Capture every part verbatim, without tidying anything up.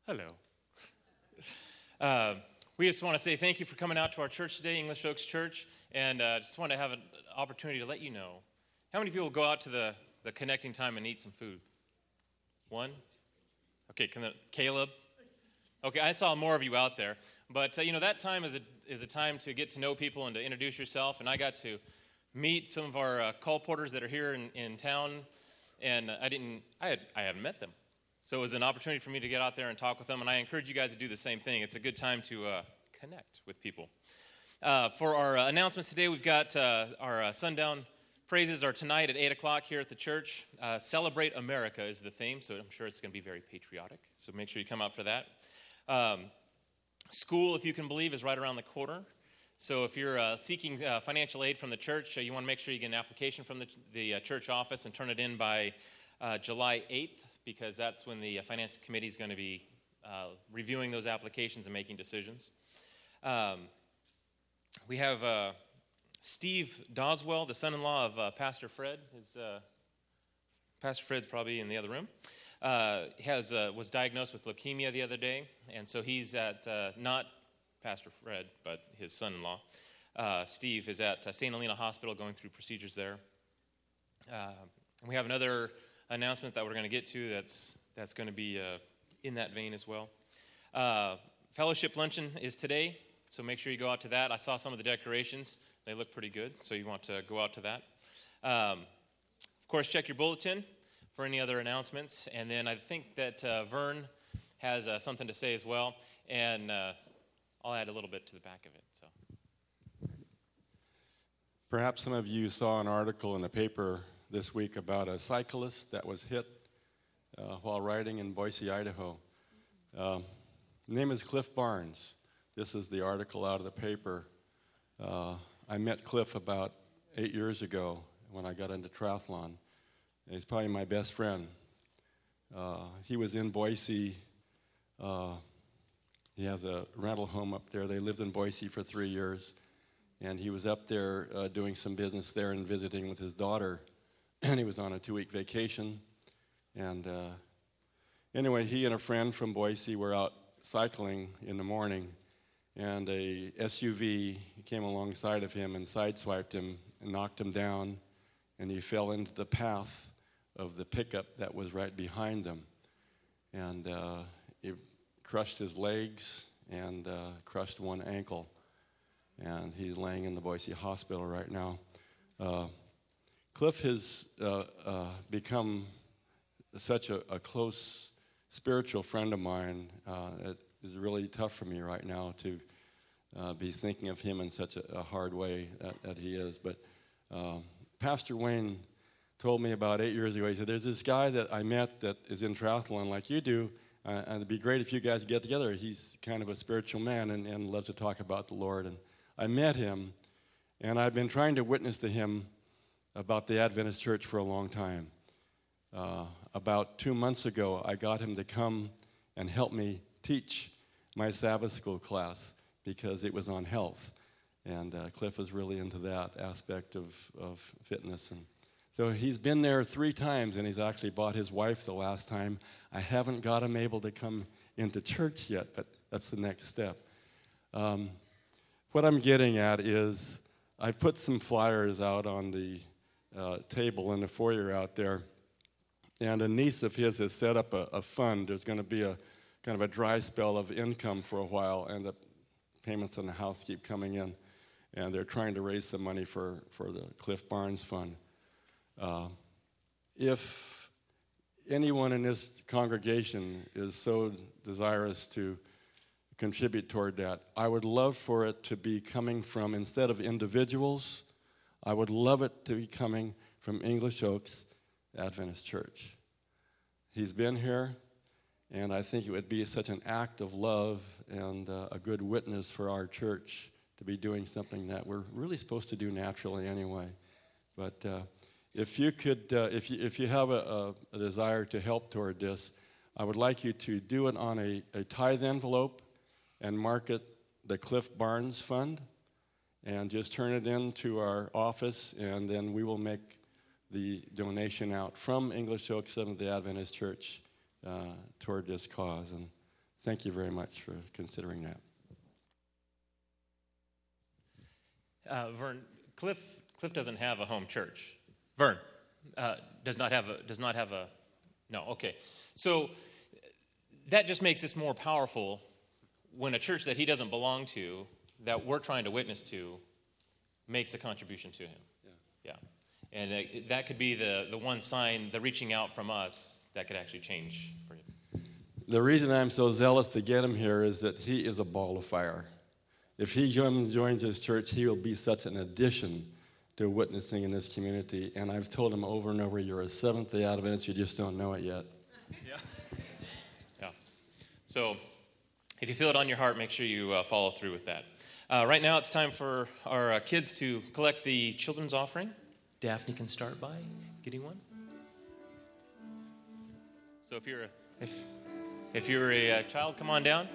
Hello. Uh, we just want to say thank you for coming out to our church today, English Oaks Church, and uh, just want to have an opportunity to let you know. How many people go out to the, the connecting time and eat some food? One? Okay, can the, Caleb? Okay, I saw more of you out there. But, uh, you know, that time is a, is a time to get to know people and to introduce yourself, and I got to meet some of our uh, colporters that are here in, in town, and I didn't, I, had, I hadn't met them. So it was an opportunity for me to get out there and talk with them, and I encourage you guys to do the same thing. It's a good time to uh, connect with people. Uh, for our uh, announcements today, we've got uh, our uh, sundown praises are tonight at eight o'clock here at the church. Uh, Celebrate America is the theme, so I'm sure it's going to be very patriotic. So make sure you come out for that. Um, school, if you can believe, is right around the corner. So if you're uh, seeking uh, financial aid from the church, uh, you want to make sure you get an application from the, the uh, church office and turn it in by uh, July eighth. Because that's when the finance committee is going to be uh, reviewing those applications and making decisions. Um, we have uh, Steve Doswell, the son-in-law of uh, Pastor Fred. His, uh, Pastor Fred's probably in the other room. Uh, has uh, was diagnosed with leukemia the other day, and so he's at, uh, not Pastor Fred, but his son-in-law. Uh, Steve is at uh, Saint Helena Hospital going through procedures there. Uh, we have another announcement that we're going to get to that's that's going to be uh, in that vein as well. Uh, fellowship luncheon is today, so make sure you go out to that. I saw some of the decorations. They look pretty good, so you want to go out to that. Um, of course, check your bulletin for any other announcements, and then I think that uh, Vern has uh, something to say as well, and uh, I'll add a little bit to the back of it. So, perhaps some of you saw an article in the paper this week about a cyclist that was hit uh, while riding in Boise, Idaho. Uh, the name is Cliff Barnes. This is the article out of the paper. Uh, I met Cliff about eight years ago when I got into triathlon. He's probably my best friend. Uh, he was in Boise. Uh, he has a rental home up there. They lived in Boise for three years. And he was up there uh, doing some business there and visiting with his daughter. And he was on a two-week vacation. And uh, anyway, he and a friend from Boise were out cycling in the morning, and a S U V came alongside of him and sideswiped him and knocked him down, and he fell into the path of the pickup that was right behind them. And uh, he crushed his legs and uh, crushed one ankle. And he's laying in the Boise hospital right now. Uh, Cliff has uh, uh, become such a, a close spiritual friend of mine. Uh, it is really tough for me right now to uh, be thinking of him in such a, a hard way that, that he is. But uh, Pastor Wayne told me about eight years ago, he said, there's this guy that I met that is in triathlon like you do, uh, and it'd be great if you guys get together. He's kind of a spiritual man and, and loves to talk about the Lord. And I met him, and I've been trying to witness to him about the Adventist Church for a long time. Uh, about two months ago, I got him to come and help me teach my Sabbath school class because it was on health. And uh, Cliff was really into that aspect of, of fitness. And so he's been there three times, and he's actually bought his wife the last time. I haven't got him able to come into church yet, but that's the next step. Um, what I'm getting at is I put some flyers out on the Uh, table in the foyer out there, and a niece of his has set up a, a fund. There's going to be a kind of a dry spell of income for a while, and the payments on the house keep coming in, and they're trying to raise some money for, for the Cliff Barnes Fund. Uh, if anyone in this congregation is so desirous to contribute toward that, I would love for it to be coming from, instead of individuals, I would love it to be coming from English Oaks Adventist Church. He's been here, and I think it would be such an act of love and uh, a good witness for our church to be doing something that we're really supposed to do naturally anyway. But uh, if you could, uh, if you if you have a, a, a desire to help toward this, I would like you to do it on a, a tithe envelope and mark it the Cliff Barnes Fund, and just turn it in to our office, and then we will make the donation out from English Oaks Seventh-day Adventist Church uh, toward this cause. And Thank you very much for considering that. Uh, Vern, Cliff, Cliff doesn't have a home church. Vern uh, does not have a, does not have a, no, okay. So that just makes this more powerful when a church that he doesn't belong to, that we're trying to witness to, makes a contribution to him. Yeah. yeah. And it, that could be the, the one sign, the reaching out from us, that could actually change for him. The reason I'm so zealous to get him here is that he is a ball of fire. If he joins, joins his church, he will be such an addition to witnessing in this community. And I've told him over and over, you're a Seventh-day Adventist, you just don't know it yet. Yeah. Yeah. So if you feel it on your heart, make sure you uh, follow through with that. Uh, right now, it's time for our uh, kids to collect the children's offering. Daphne can start by getting one. So if you're a, if if you're a uh, child, come on down.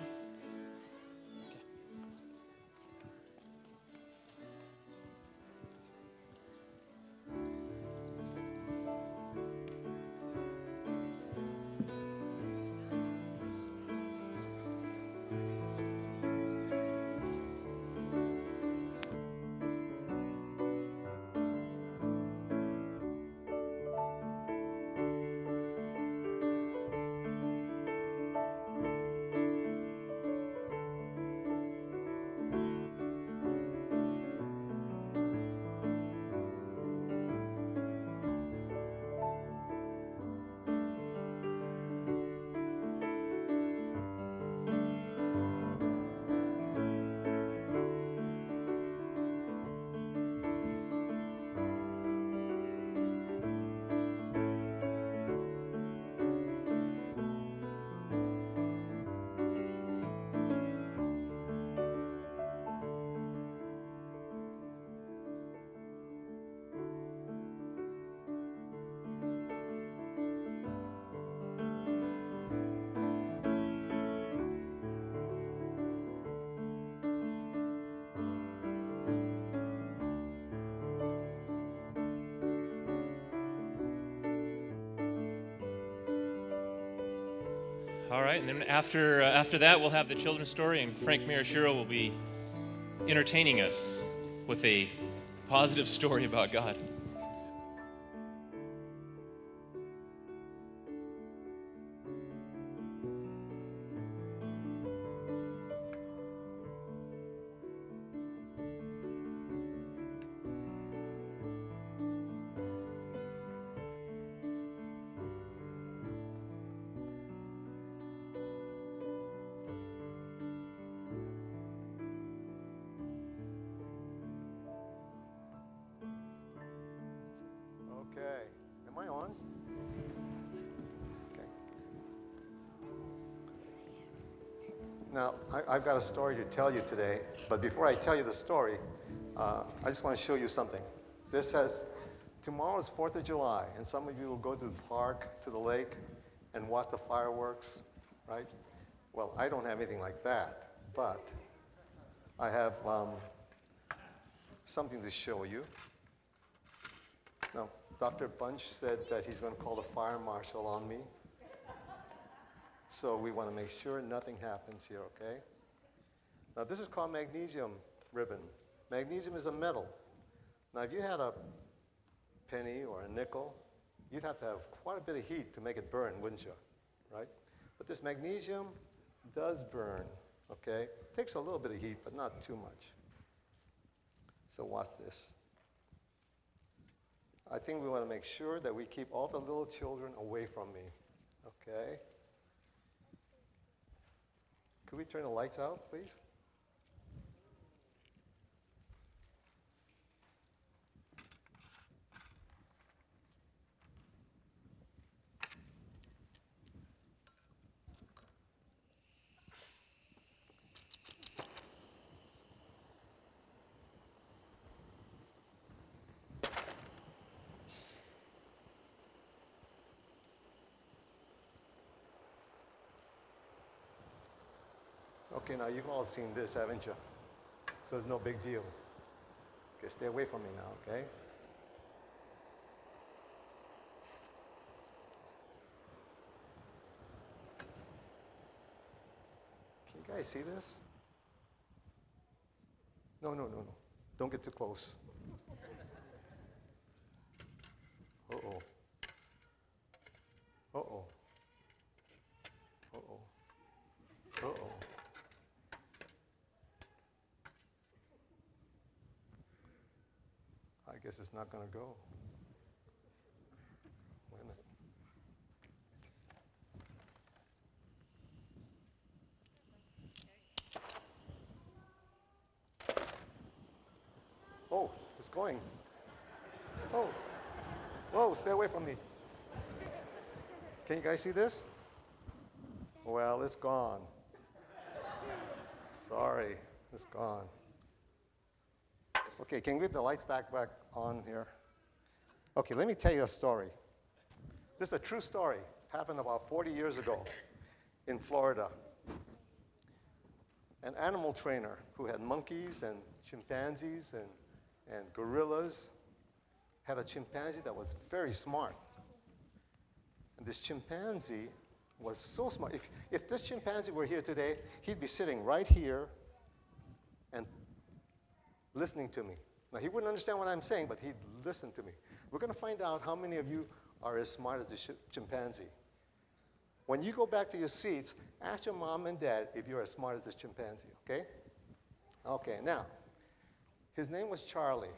All right, and then after uh, after that, we'll have the children's story, and Frank Mirashiro will be entertaining us with a positive story about God. Okay, am I on? Okay. Now, I, I've got a story to tell you today, but before I tell you the story, uh, I just want to show you something. This says, tomorrow is fourth of July, and some of you will go to the park, to the lake, and watch the fireworks, right? Well, I don't have anything like that, but I have um, something to show you. Now, Doctor Bunch said that he's going to call the fire marshal on me. So we want to make sure nothing happens here, okay? Now, this is called magnesium ribbon. Magnesium is a metal. Now, if you had a penny or a nickel, you'd have to have quite a bit of heat to make it burn, wouldn't you? Right? But this magnesium does burn, okay? It takes a little bit of heat, but not too much. So watch this. I think we want to make sure that we keep all the little children away from me, okay? Could we turn the lights out, please? Okay, now you've all seen this, haven't you? So it's no big deal. Okay, stay away from me now, okay? You guys see this? No, no, no, no. Don't get too close. Uh-oh. Uh-oh. Uh-oh. Uh-oh. I guess it's not going to go. Wait a minute. Oh, it's going. Oh. Whoa, stay away from me. Can you guys see this? Well, it's gone. Sorry, it's gone. Okay, can we get the lights back back on here? Okay, let me tell you a story. This is a true story. Happened about forty years ago in Florida. An animal trainer who had monkeys and chimpanzees and, and gorillas had a chimpanzee that was very smart. And this chimpanzee was so smart. If, if this chimpanzee were here today, he'd be sitting right here and listening to me. Now, he wouldn't understand what I'm saying, but he'd listen to me. We're going to find out how many of you are as smart as the ch- chimpanzee. When you go back to your seats, ask your mom and dad if you're as smart as this chimpanzee, okay? Okay, now, his name was Charlie.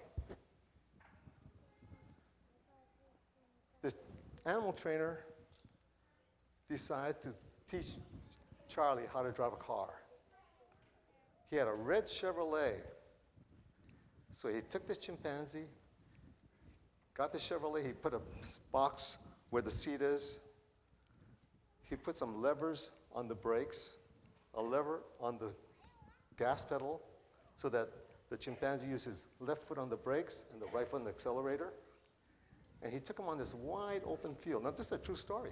This animal trainer decided to teach Charlie how to drive a car. He had a red Chevrolet. So he took the chimpanzee, got the Chevrolet, he put a box where the seat is. He put some levers on the brakes, a lever on the gas pedal, so that the chimpanzee used his left foot on the brakes and the right foot on the accelerator. And he took him on this wide open field. Now, this is a true story.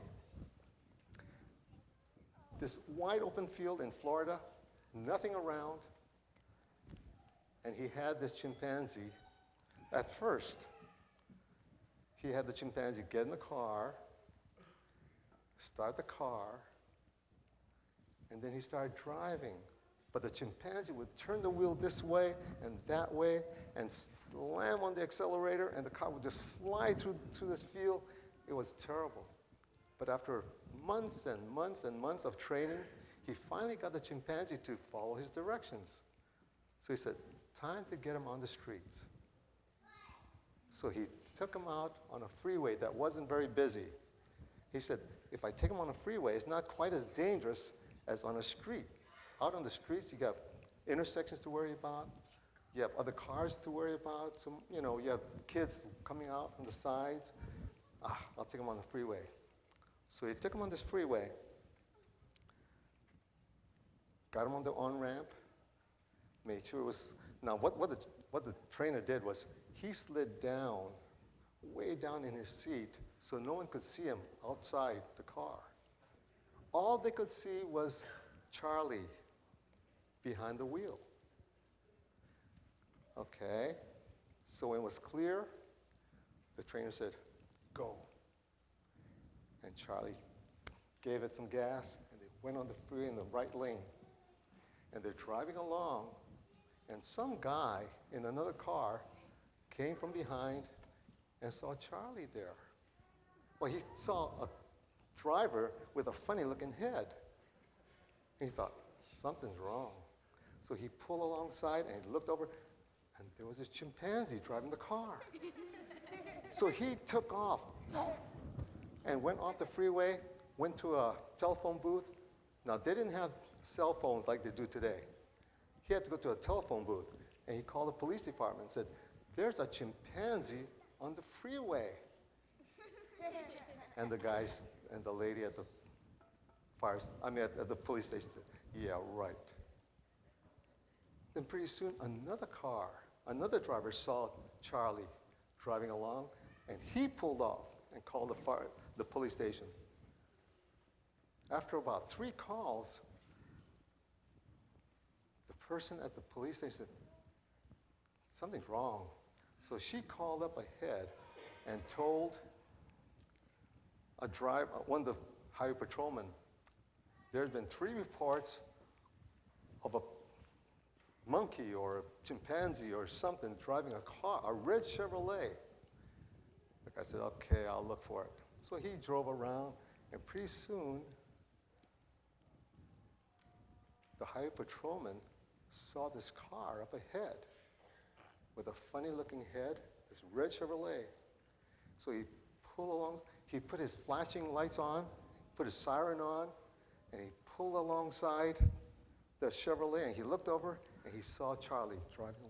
This wide open field in Florida, nothing around. And he had this chimpanzee. At first, he had the chimpanzee get in the car, start the car, and then he started driving. But the chimpanzee would turn the wheel this way and that way and slam on the accelerator, and the car would just fly through, through this field. It was terrible. But after months and months and months of training, he finally got the chimpanzee to follow his directions. So he said, time to get him on the streets. So he took him out on a freeway that wasn't very busy. He said, if I take him on a freeway, it's not quite as dangerous as on a street. Out on the streets, you got intersections to worry about. You have other cars to worry about. Some, you know, you have kids coming out from the sides. Ah, I'll take him on the freeway. So he took him on this freeway, got him on the on-ramp, made sure it was, now what, what, the, what the trainer did was he slid down, way down in his seat, so no one could see him outside the car. All they could see was Charlie behind the wheel. Okay, so when it was clear, the trainer said, go. And Charlie gave it some gas, and they went on the freeway in the right lane. And they're driving along, and some guy in another car came from behind and saw Charlie there. Well, he saw a driver with a funny-looking head. And he thought, something's wrong. So he pulled alongside, and he looked over, and there was this chimpanzee driving the car. So he took off and went off the freeway, went to a telephone booth. Now, they didn't have cell phones like they do today. He had to go to a telephone booth, and he called the police department and said, there's a chimpanzee on the freeway. And the guys and the lady at the fire, I mean, at, at the police station said, yeah, right. Then pretty soon, another car, another driver saw Charlie driving along, and he pulled off and called the fire, the police station. After about three calls, the person at the police station said, something's wrong. So she called up ahead and told a driver, one of the highway patrolmen, there's been three reports of a monkey or a chimpanzee or something driving a car, a red Chevrolet. Like I said, okay, I'll look for it. So he drove around, and pretty soon, the highway patrolman saw this car up ahead with a funny-looking head, this red Chevrolet. So he pulled along, he put his flashing lights on, put his siren on, and he pulled alongside the Chevrolet, and he looked over, and he saw Charlie driving along.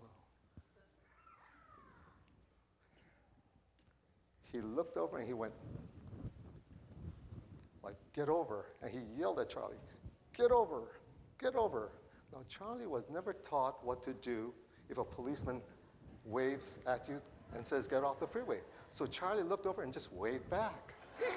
He looked over, and he went, like, get over. And he yelled at Charlie, get over, get over. Now, Charlie was never taught what to do if a policeman waves at you and says, get off the freeway. So Charlie looked over and just waved back.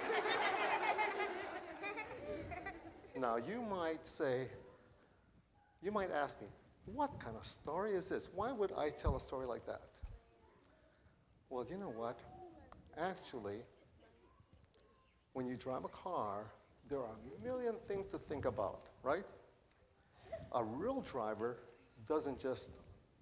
Now, you might say, you might ask me, what kind of story is this? Why would I tell a story like that? Well, you know what? Actually, when you drive a car, there are a million things to think about, right? A real driver doesn't just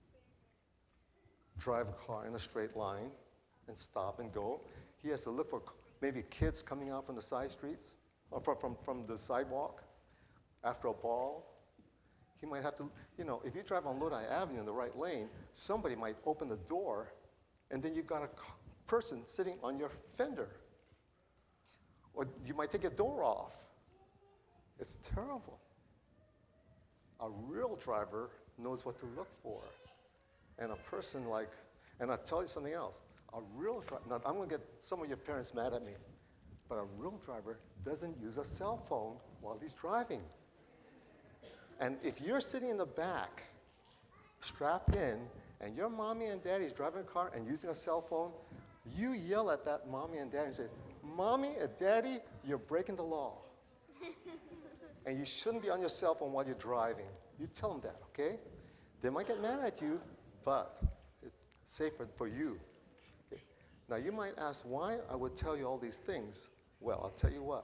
drive a car in a straight line and stop and go. He has to look for maybe kids coming out from the side streets or from, from, from the sidewalk after a ball. He might have to, you know, if you drive on Lodi Avenue in the right lane, somebody might open the door, and then you've got a person sitting on your fender. Or you might take your door off. It's terrible. A real driver knows what to look for. And a person like, and I'll tell you something else, a real driver, now I'm going to get some of your parents mad at me, but a real driver doesn't use a cell phone while he's driving. And if you're sitting in the back, strapped in, and your mommy and daddy's driving a car and using a cell phone, you yell at that mommy and daddy and say, Mommy and Daddy, you're breaking the law. And you shouldn't be on your cell phone while you're driving. You tell them that, okay? They might get mad at you, but it's safer for you. Okay? Now, you might ask why I would tell you all these things. Well, I'll tell you what.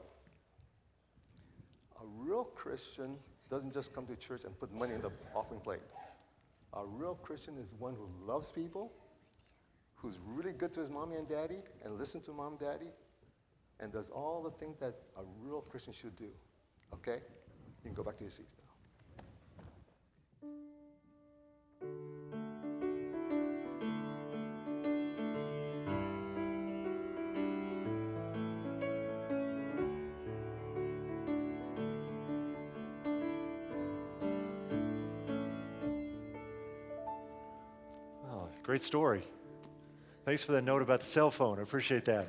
A real Christian doesn't just come to church and put money in the offering plate. A real Christian is one who loves people, who's really good to his mommy and daddy, and listens to mom and daddy, and does all the things that a real Christian should do. Okay? You can go back to your seats now. Oh, great story. Thanks for that note about the cell phone. I appreciate that.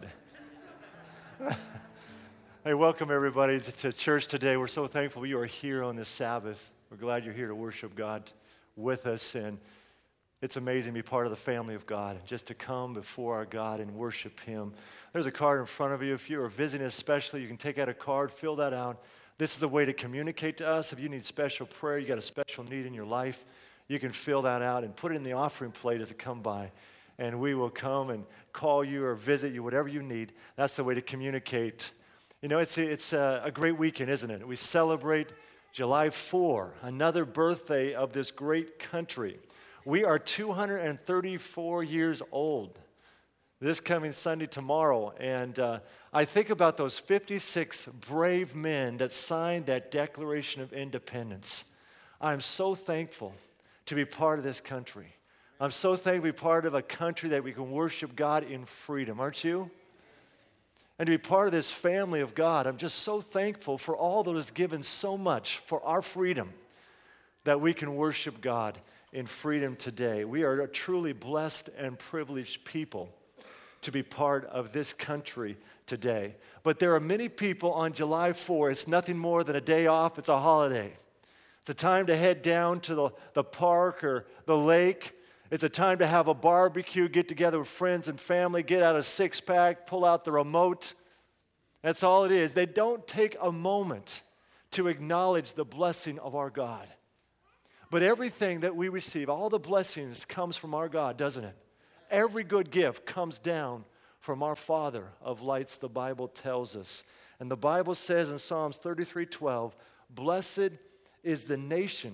Hey, welcome everybody to, to church today. We're so thankful you are here on this Sabbath. We're glad you're here to worship God with us, and it's amazing to be part of the family of God, just to come before our God and worship Him. There's a card in front of you. If you are visiting especially, you can take out a card, fill that out. This is the way to communicate to us. If you need special prayer, you got a special need in your life, you can fill that out and put it in the offering plate as it come by. And we will come and call you or visit you, whatever you need. That's the way to communicate. You know, it's, it's a, a great weekend, isn't it? We celebrate July fourth, another birthday of this great country. We are two hundred thirty-four years old this coming Sunday tomorrow. And uh, I think about those fifty-six brave men that signed that Declaration of Independence. I'm so thankful to be part of this country. I'm so thankful to be part of a country that we can worship God in freedom, aren't you? And to be part of this family of God, I'm just so thankful for all that is given so much for our freedom that we can worship God in freedom today. We are a truly blessed and privileged people to be part of this country today. But there are many people on July fourth, it's nothing more than a day off, it's a holiday. It's a time to head down to the, the park or the lake. It's a time to have a barbecue, get together with friends and family, get out a six-pack, pull out the remote. That's all it is. They don't take a moment to acknowledge the blessing of our God. But everything that we receive, all the blessings comes from our God, doesn't it? Every good gift comes down from our Father of lights, the Bible tells us. And the Bible says in Psalms thirty-three twelve, blessed is the nation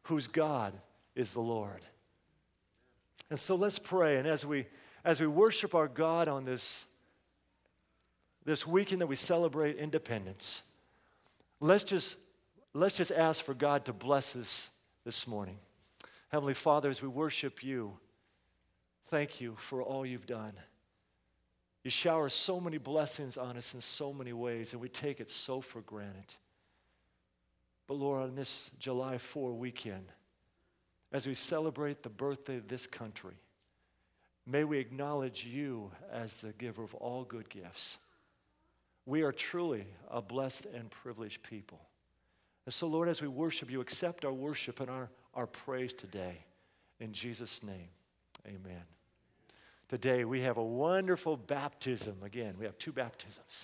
whose God is the Lord. And so let's pray. And as we as we worship our God on this, this weekend that we celebrate independence, let's just let's just ask for God to bless us this morning. Heavenly Father, as we worship you, thank you for all you've done. You shower so many blessings on us in so many ways, and we take it so for granted. But Lord, on this July fourth weekend, as we celebrate the birthday of this country, may we acknowledge you as the giver of all good gifts. We are truly a blessed and privileged people. And so, Lord, as we worship you, accept our worship and our, our praise today. In Jesus' name, amen. Today, we have a wonderful baptism. Again, we have two baptisms.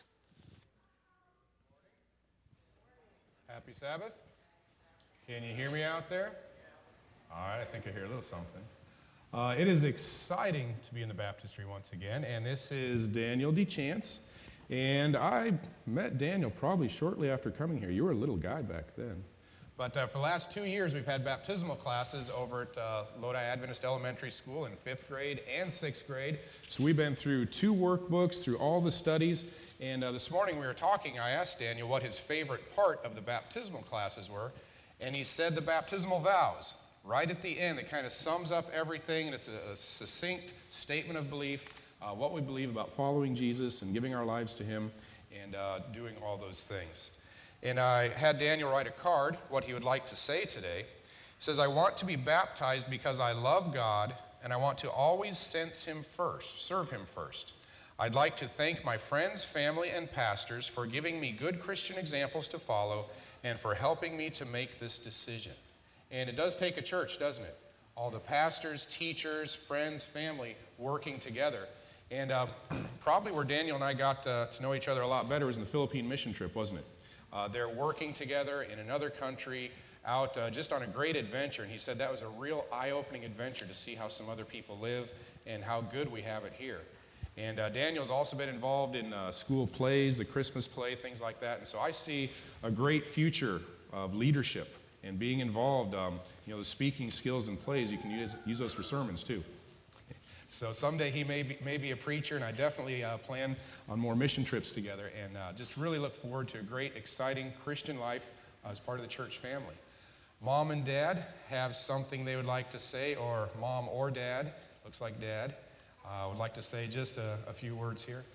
Happy Sabbath. Can you hear me out there? All right, I think I hear a little something. Uh, it is exciting to be in the baptistry once again, and this is Daniel DeChance. And I met Daniel probably shortly after coming here. You were a little guy back then. But uh, for the last two years, we've had baptismal classes over at uh, Lodi Adventist Elementary School in fifth grade and sixth grade. So we've been through two workbooks, through all the studies. And uh, this morning we were talking, I asked Daniel what his favorite part of the baptismal classes were. And he said the baptismal vows. Right at the end, it kind of sums up everything, and it's a, a succinct statement of belief, uh, what we believe about following Jesus and giving our lives to him and uh, doing all those things. And I had Daniel write a card, what he would like to say today. He says, I want to be baptized because I love God, and I want to always sense him first, serve him first. I'd like to thank my friends, family, and pastors for giving me good Christian examples to follow and for helping me to make this decision. And it does take a church, doesn't it? All the pastors, teachers, friends, family working together. And uh, probably where Daniel and I got uh, to know each other a lot better was in the Philippine mission trip, wasn't it? Uh, they're working together in another country, out uh, just on a great adventure. And he said that was a real eye-opening adventure to see how some other people live and how good we have it here. And uh, Daniel's also been involved in uh, school plays, the Christmas play, things like that. And so I see a great future of leadership and being involved. Um, you know, the speaking skills and plays, you can use, use those for sermons too. So someday he may be, may be a preacher, and I definitely uh, plan on more mission trips together, and uh, just really look forward to a great, exciting Christian life uh, as part of the church family. Mom and Dad have something they would like to say, or Mom or Dad, looks like Dad, uh, would like to say just a, a few words here.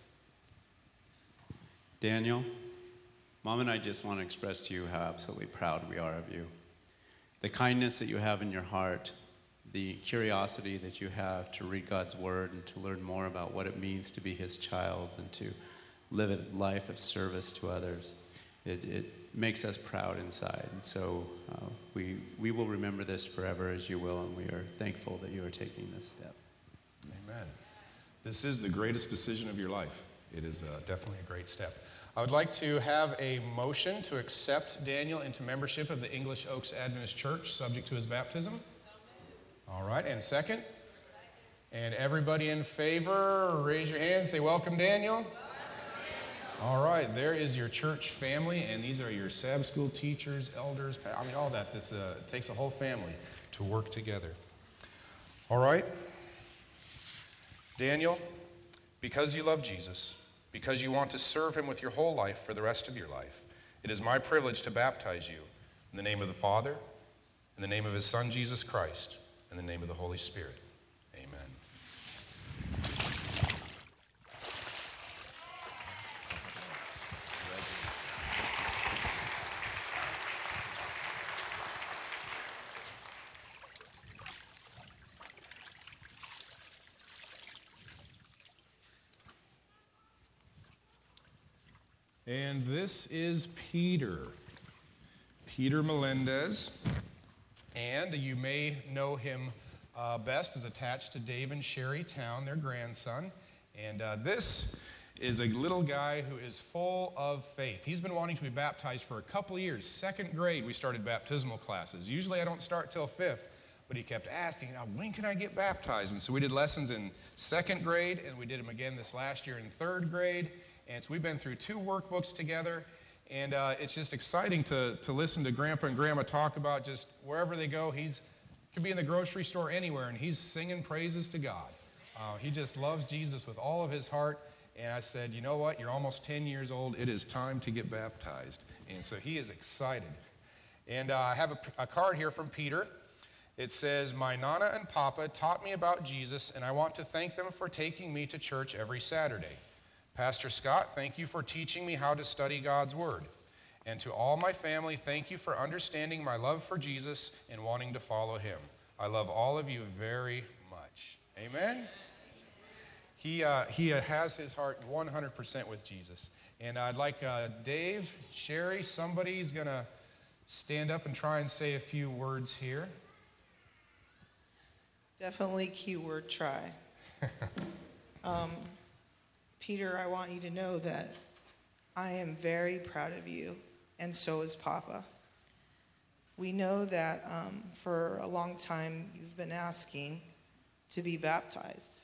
Daniel, Mom and I just want to express to you how absolutely proud we are of you. The kindness that you have in your heart, the curiosity that you have to read God's Word and to learn more about what it means to be His child and to live a life of service to others. It, it makes us proud inside. And so uh, we, we will remember this forever as you will, and we are thankful that you are taking this step. Amen. This is the greatest decision of your life. It is uh, definitely a great step. I would like to have a motion to accept Daniel into membership of the English Oaks Adventist Church, subject to his baptism. All right, and second? And everybody in favor, raise your hand, say, welcome, Daniel. Welcome, Daniel. All right, there is your church family, and these are your Sabbath school teachers, elders, I mean, all that. This uh, takes a whole family to work together. All right, Daniel, because you love Jesus, because you want to serve him with your whole life for the rest of your life, it is my privilege to baptize you in the name of the Father, in the name of his Son, Jesus Christ, in the name of the Holy Spirit. Amen. And this is Peter, Peter Melendez. And you may know him uh, best as attached to Dave and Sherry Town, their grandson. And uh, this is a little guy who is full of faith. He's been wanting to be baptized for a couple of years. Second grade, we started baptismal classes. Usually I don't start till fifth, but he kept asking, when can I get baptized? And so we did lessons in second grade, and we did them again this last year in third grade. And so we've been through two workbooks together. And uh, it's just exciting to, to listen to Grandpa and Grandma talk about just wherever they go. He's could be in the grocery store anywhere, and he's singing praises to God. Uh, he just loves Jesus with all of his heart. And I said, you know what? You're almost ten years old. It is time to get baptized. And so he is excited. And uh, I have a, a card here from Peter. It says, my Nana and Papa taught me about Jesus, and I want to thank them for taking me to church every Saturday. Pastor Scott, thank you for teaching me how to study God's Word. And to all my family, thank you for understanding my love for Jesus and wanting to follow him. I love all of you very much. Amen? He, uh, he uh, has his heart one hundred percent with Jesus. And I'd like uh, Dave, Sherry, somebody's going to stand up and try and say a few words here. Definitely keyword try. um, Peter, I want you to know that I am very proud of you, and so is Papa. We know that um, for a long time you've been asking to be baptized.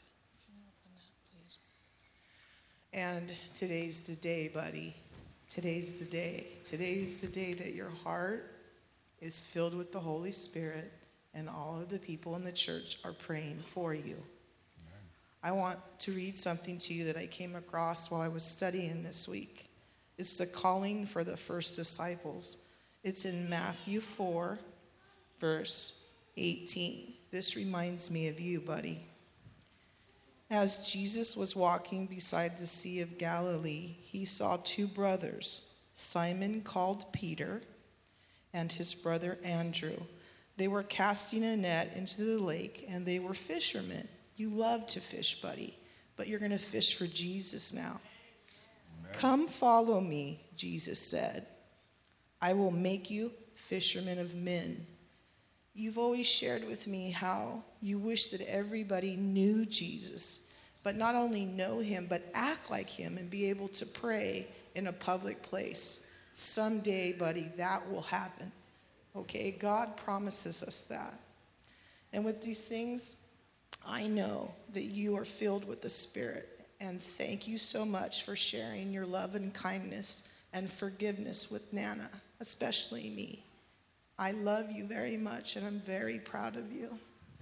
And today's the day, buddy. Today's the day. Today's the day that your heart is filled with the Holy Spirit, and all of the people in the church are praying for you. I want to read something to you that I came across while I was studying this week. It's the calling for the first disciples. It's in Matthew four, verse eighteen. This reminds me of you, buddy. As Jesus was walking beside the Sea of Galilee, he saw two brothers, Simon called Peter and his brother Andrew. They were casting a net into the lake, and they were fishermen. You love to fish, buddy, but you're going to fish for Jesus now. Amen. Come follow me, Jesus said. I will make you fishermen of men. You've always shared with me how you wish that everybody knew Jesus, but not only know him, but act like him and be able to pray in a public place. Someday, buddy, that will happen. Okay, God promises us that. And with these things, I know that you are filled with the Spirit. And thank you so much for sharing your love and kindness and forgiveness with Nana, especially me. I love you very much, and I'm very proud of you.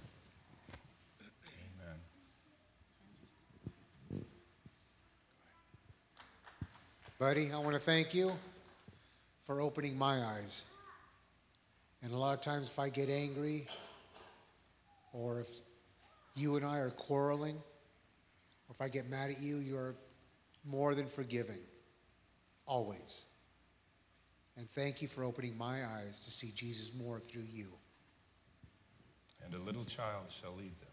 Amen. Buddy, I want to thank you for opening my eyes. And a lot of times if I get angry, or if you and I are quarreling, or if I get mad at you, you're more than forgiving. Always. And thank you for opening my eyes to see Jesus more through you. And a little child shall lead them.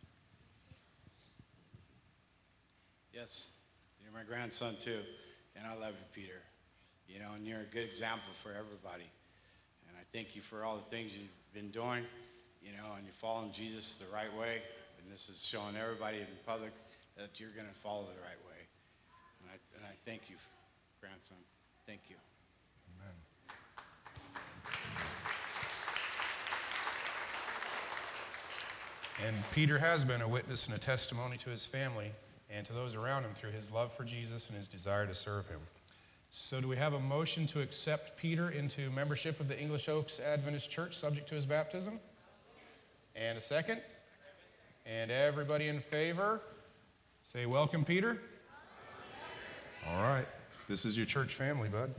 Yes, you're my grandson too, and I love you, Peter. You know, and you're a good example for everybody. And I thank you for all the things you've been doing, you know, and you're following Jesus the right way. And this is showing everybody in public that you're going to follow the right way. And I, and I thank you, grandson. Thank you. Amen. And Peter has been a witness and a testimony to his family and to those around him through his love for Jesus and his desire to serve him. So do we have a motion to accept Peter into membership of the English Oaks Adventist Church subject to his baptism? And a second? And everybody in favor? Say, welcome, Peter. All right. This is your church family, bud.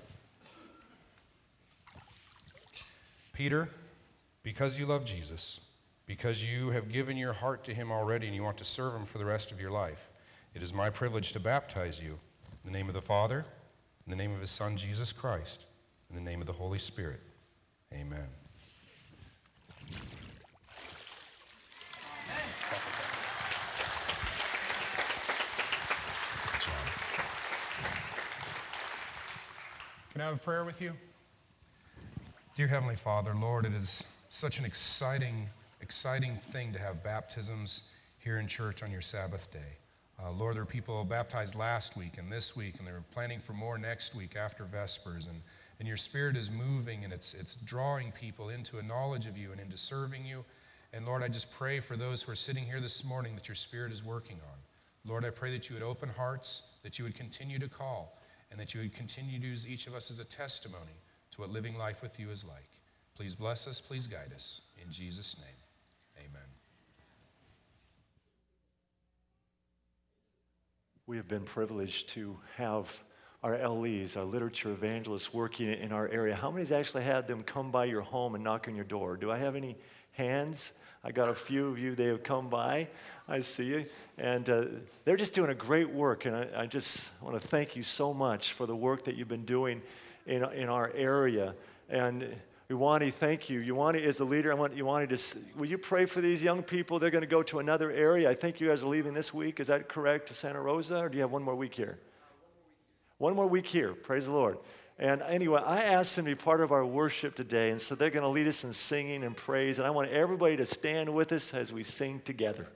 Peter, because you love Jesus, because you have given your heart to him already and you want to serve him for the rest of your life, it is my privilege to baptize you in the name of the Father, in the name of his Son, Jesus Christ, in the name of the Holy Spirit. Amen. Can I have a prayer with you? Dear Heavenly Father, Lord, it is such an exciting, exciting thing to have baptisms here in church on your Sabbath day. Uh, Lord, there are people baptized last week and this week, and they're planning for more next week after Vespers. And, and your Spirit is moving, and it's, it's drawing people into a knowledge of you and into serving you. And Lord, I just pray for those who are sitting here this morning that your Spirit is working on. Lord, I pray that you would open hearts, that you would continue to call, and that you would continue to use each of us as a testimony to what living life with you is like. Please bless us, please guide us. In Jesus' name, amen. We have been privileged to have our L Es, our literature evangelists, working in our area. How many's actually had them come by your home and knock on your door? Do I have any hands? I got a few of you. They have come by. I see you. And uh, they're just doing a great work. And I, I just want to thank you so much for the work that you've been doing in, in our area. And Iwani, thank you. Iwani is the leader. I want Iwani to, will you pray for these young people? They're going to go to another area. I think you guys are leaving this week. Is that correct, to Santa Rosa? Or do you have one more week here? One more week here. Praise the Lord. And anyway, I asked them to be part of our worship today. And so they're going to lead us in singing and praise. And I want everybody to stand with us as we sing together.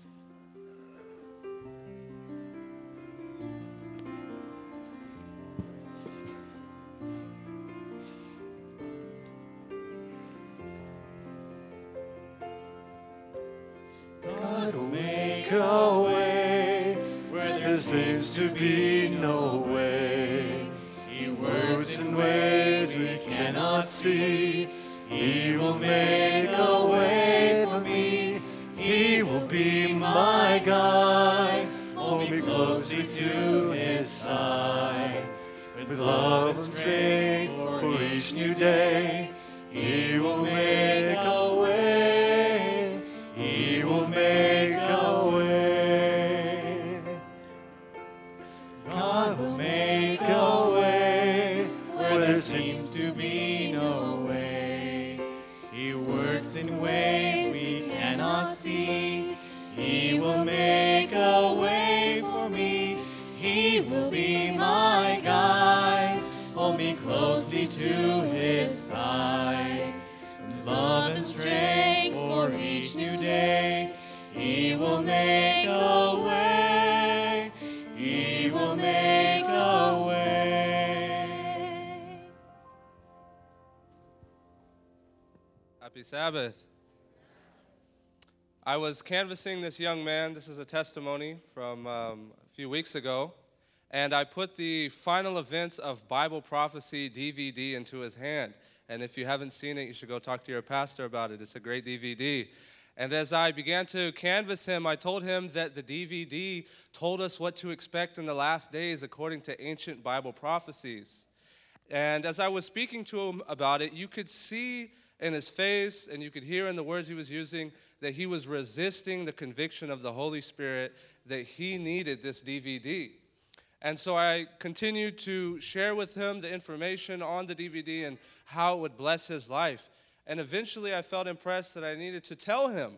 God will make a way where there seems to be no way. He works in ways we cannot see. He will make a way for me. He will be my guide. Hold me closely to his side. With love and strength for each new day, he will make a way. He will make a way. God will make a way where there seems to be no way. He works in ways we cannot see. He will make a way for me. He will be my guide. Hold me closely to his side. With love and strength for each new day, he will make a way. He will make a way. Happy Sabbath. I was canvassing this young man. This is a testimony from um, a few weeks ago. And I put the Final Events of Bible Prophecy D V D into his hand. And if you haven't seen it, you should go talk to your pastor about it. It's a great D V D. And as I began to canvass him, I told him that the D V D told us what to expect in the last days according to ancient Bible prophecies. And as I was speaking to him about it, you could see in his face and you could hear in the words he was using that he was resisting the conviction of the Holy Spirit that he needed this D V D. And so I continued to share with him the information on the D V D and how it would bless his life. And eventually I felt impressed that I needed to tell him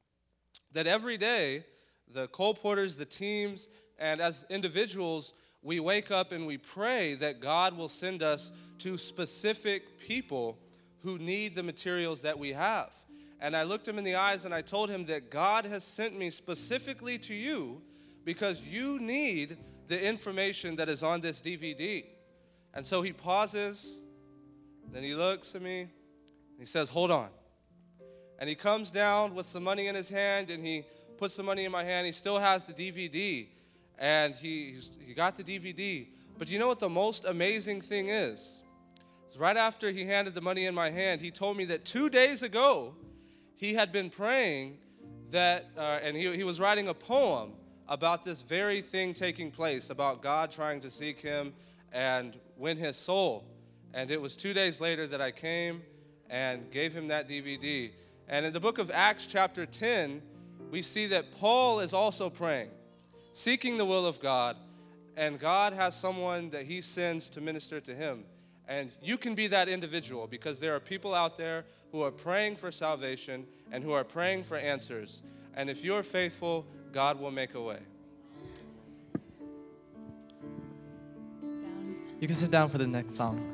that every day, the colporteurs, the teams, and as individuals, we wake up and we pray that God will send us to specific people who need the materials that we have. And I looked him in the eyes and I told him that God has sent me specifically to you because you need the information that is on this D V D. And so he pauses, then he looks at me, and he says, hold on. And he comes down with some money in his hand, and he puts the money in my hand. He still has the D V D, and he, he's, he got the D V D. But you know what the most amazing thing is? It's right after he handed the money in my hand, he told me that two days ago, he had been praying that, uh, and he, he was writing a poem about this very thing taking place, about God trying to seek him and win his soul. And it was two days later that I came and gave him that D V D. And in the book of Acts chapter ten, we see that Paul is also praying, seeking the will of God, and God has someone that he sends to minister to him. And you can be that individual because there are people out there who are praying for salvation and who are praying for answers. And if you're faithful, God will make a way. You can sit down for the next song.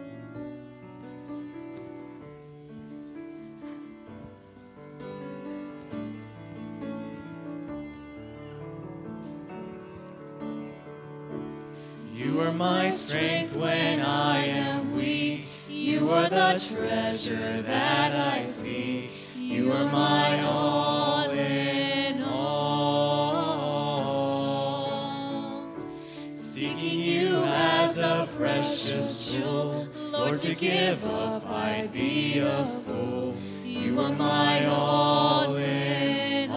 You are my strength when I am weak. You are the treasure that I seek. You are my all in all. Seeking you as precious jewel. Lord, to give up I'd be a fool. You are my all in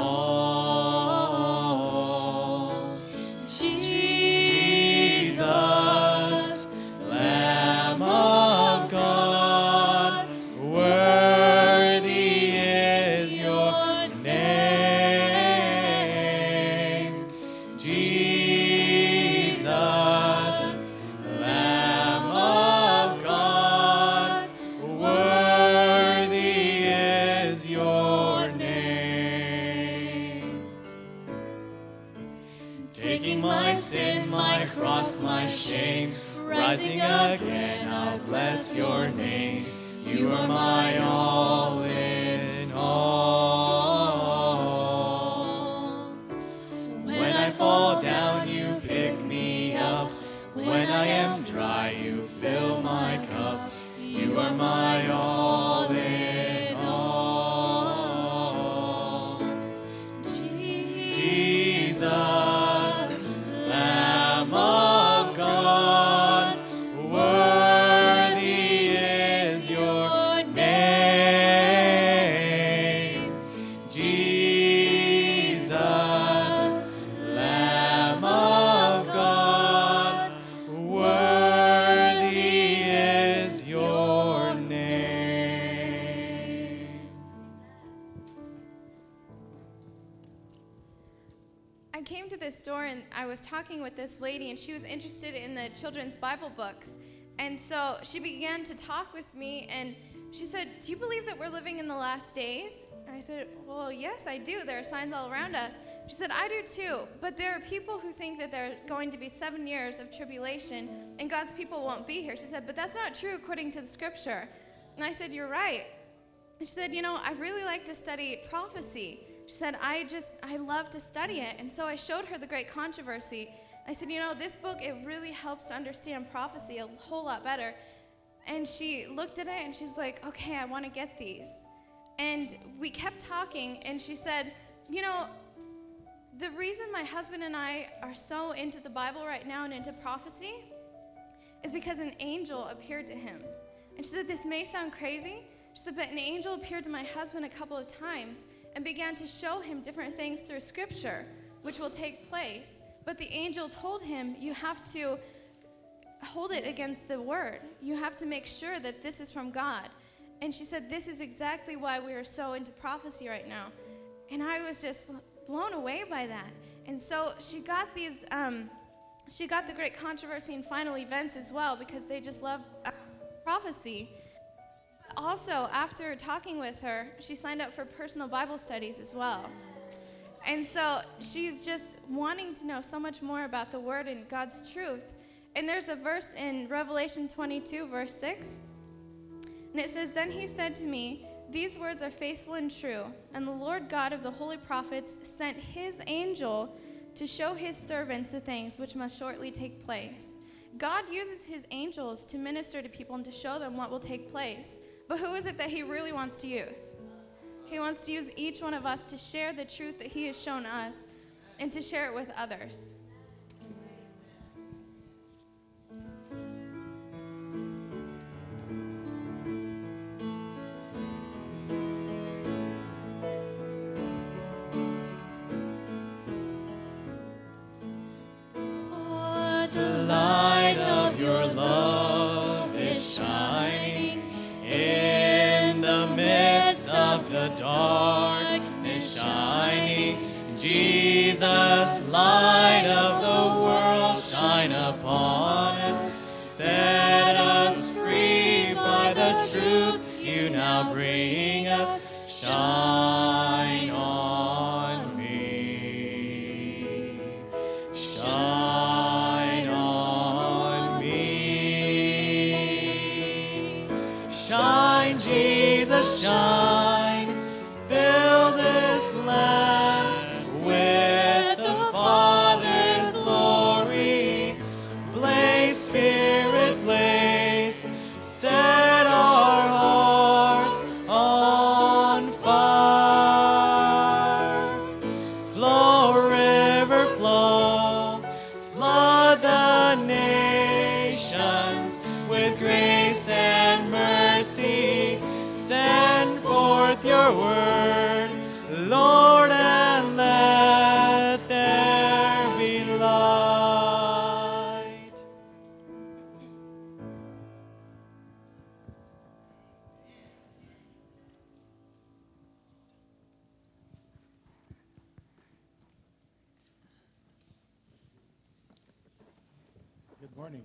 all. Jesus, Lamb of God, worthy is your name. Jesus, Lamb of God, worthy is your name. Taking my sin, my cross, my shame, rising again, I'll bless your name. You are my all in all. When I fall down, you pick me up. When I am dry, you fill my cup. You are my all in all. Jesus, Lamb of God, worthy is your name. Jesus, Lamb of God, worthy is your name. I came to this store and I was talking with this lady, and she was interested in the children's Bible books. And so she began to talk with me, and she said, "Do you believe that we're living in the last days?" And I said, "Well, yes, I do. There are signs all around us." She said, "I do too, but there are people who think that there are going to be seven years of tribulation and God's people won't be here." She said, "But that's not true according to the scripture." And I said, "You're right." And she said, "You know, I really like to study prophecy." She said, I just, I love to study it. And so I showed her the Great Controversy. I said, "You know, this book, it really helps to understand prophecy a whole lot better." And she looked at it and she's like, "Okay, I want to get these." And we kept talking, and she said, "You know, the reason my husband and I are so into the Bible right now and into prophecy is because an angel appeared to him." And she said, "This may sound crazy." She said, "But an angel appeared to my husband a couple of times and began to show him different things through scripture, which will take place. But the angel told him, you have to hold it against the word. You have to make sure that this is from God." And she said, "This is exactly why we are so into prophecy right now." And I was just blown away by that. And so she got these, um, she got the Great Controversy and Final Events as well, because they just love uh, prophecy. Also, after talking with her, she signed up for personal Bible studies as well. And so she's just wanting to know so much more about the Word and God's truth. And there's a verse in Revelation twenty-two, verse six. And it says, "Then he said to me, these words are faithful and true. And the Lord God of the holy prophets sent his angel to show his servants the things which must shortly take place." God uses his angels to minister to people and to show them what will take place. But who is it that he really wants to use? He wants to use each one of us to share the truth that he has shown us and to share it with others. Lord, the light of your love is shining in the midst of the darkness shining. Jesus, light of the world, shine upon us. Set us free by the truth you now bring us. Shine on me. Shine on me. Shine, Jesus, shine. Fill this land with the Father's glory. Blaze, Spirit, blaze. Set our hearts on fire. Flow, river, flow. Flood the nations. Send forth your word, Lord, and let there be light. Good morning,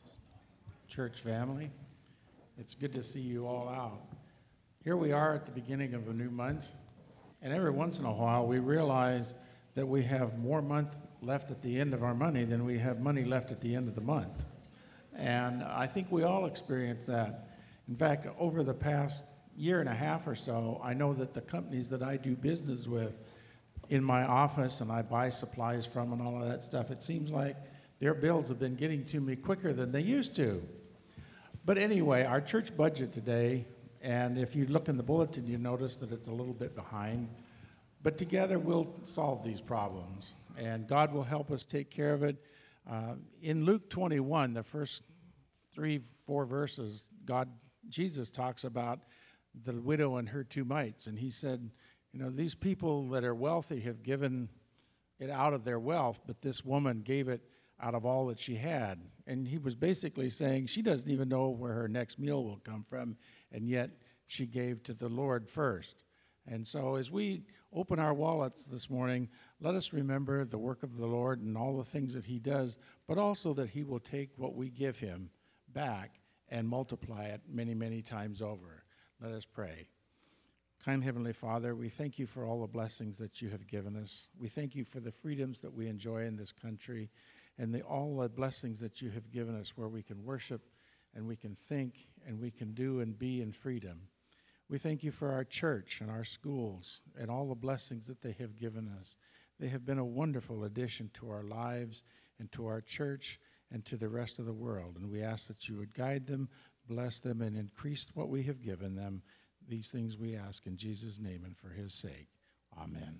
church family. It's good to see you all out. Here we are at the beginning of a new month, and every once in a while we realize that we have more month left at the end of our money than we have money left at the end of the month. And I think we all experience that. In fact, over the past year and a half or so, I know that the companies that I do business with in my office and I buy supplies from and all of that stuff, it seems like their bills have been getting to me quicker than they used to. But anyway, our church budget today, and if you look in the bulletin, you notice that it's a little bit behind. But together we'll solve these problems, and God will help us take care of it. Uh, in Luke twenty-one, the first three, four verses, God, Jesus talks about the widow and her two mites, and he said, you know, these people that are wealthy have given it out of their wealth, but this woman gave it out of all that she had. And he was basically saying she doesn't even know where her next meal will come from, and yet she gave to the Lord first. And so as we open our wallets this morning, let us remember the work of the Lord and all the things that he does, but also that he will take what we give him back and multiply it many, many times over. Let us pray. Kind Heavenly Father, we thank you for all the blessings that you have given us. We thank you for the freedoms that we enjoy in this country and the, all the blessings that you have given us where we can worship and we can think and we can do and be in freedom. We thank you for our church and our schools and all the blessings that they have given us. They have been a wonderful addition to our lives and to our church and to the rest of the world. And we ask that you would guide them, bless them, and increase what we have given them. These things we ask in Jesus' name and for his sake. Amen.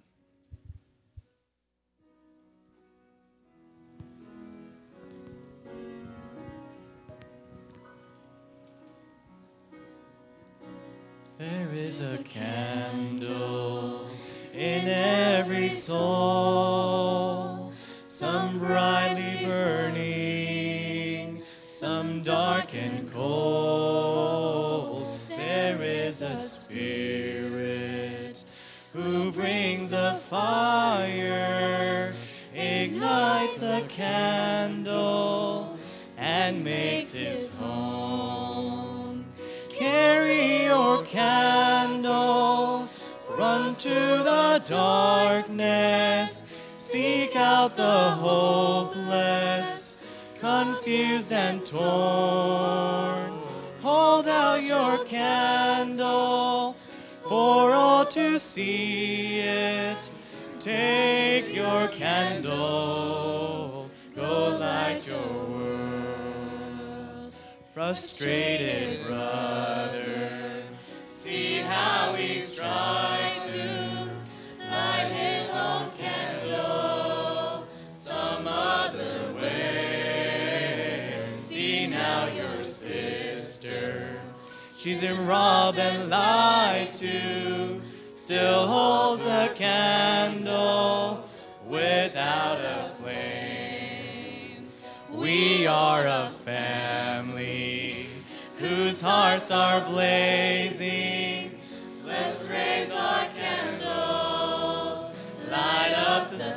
There is a candle in every soul, some brightly burning, some dark and cold. There is a Spirit who brings a fire, ignites a candle, and makes his home. Carry your candle, run to the darkness, seek out the hopeless, confused and torn. Hold out your candle for all to see it. Take your candle, go light your world. Frustrated brother, see how he's trying to light his own candle some other way. See now your sister, she's been robbed and lied to, still holds a candle without a flame. We are a family whose hearts are blazing. Let's raise our candles, light up the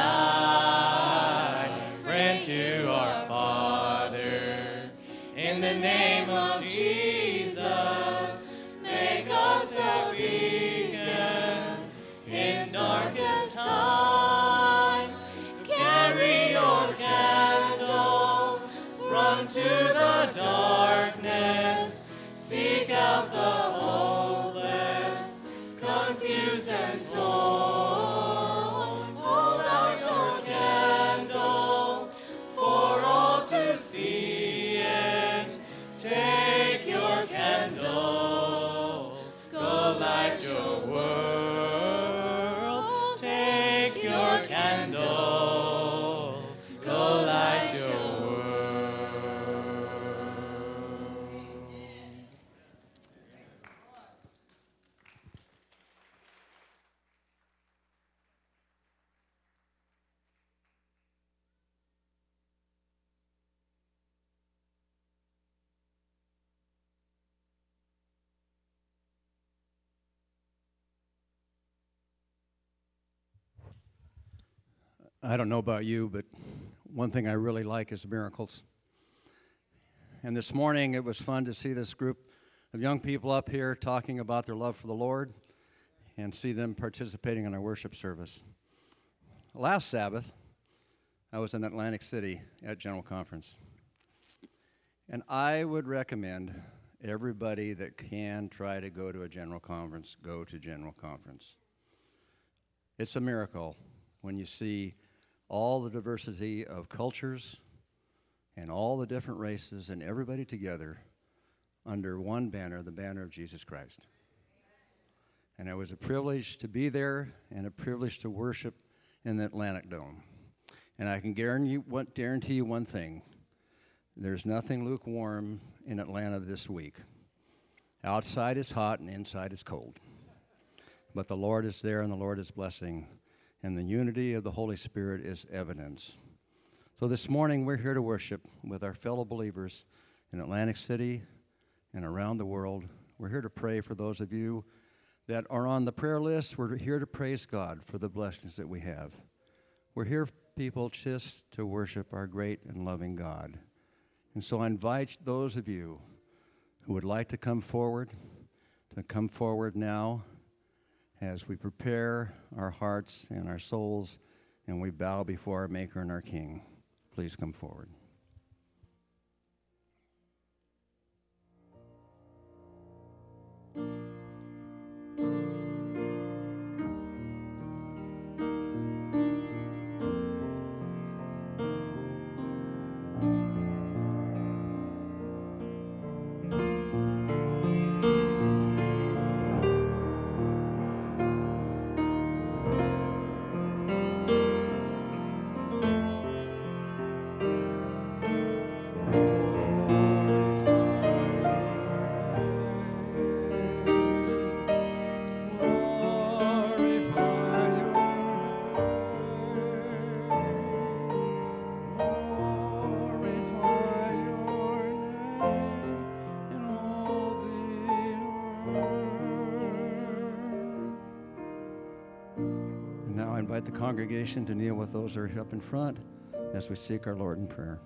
sky. Friend to our Father, in the name of Jesus, make us a beacon in darkest time. Carry your candle, run to the darkness, seek out the hopeless, confused and torn. Hold out your candle for all to see it. Take your candle, go light your world. Take your candle, go light your world. I don't know about you, but one thing I really like is miracles. And this morning it was fun to see this group of young people up here talking about their love for the Lord and see them participating in our worship service. Last Sabbath, I was in Atlantic City at General Conference. And I would recommend everybody that can try to go to a General Conference, go to General Conference. It's a miracle when you see all the diversity of cultures and all the different races and everybody together under one banner, the banner of Jesus Christ. And it was a privilege to be there and a privilege to worship in the Atlantic Dome. And I can guarantee you, one, guarantee you one thing. There's nothing lukewarm in Atlanta this week. Outside is hot and inside is cold. But the Lord is there and the Lord is blessing. And the unity of the Holy Spirit is evidence. So this morning we're here to worship with our fellow believers in Atlantic City and around the world. We're here to pray for those of you that are on the prayer list. We're here to praise God for the blessings that we have. We're here, people, just to worship our great and loving God. And so I invite those of you who would like to come forward, to come forward now as we prepare our hearts and our souls and we bow before our Maker and our King. Please come forward. The congregation to kneel with those that are up in front as we seek our Lord in prayer.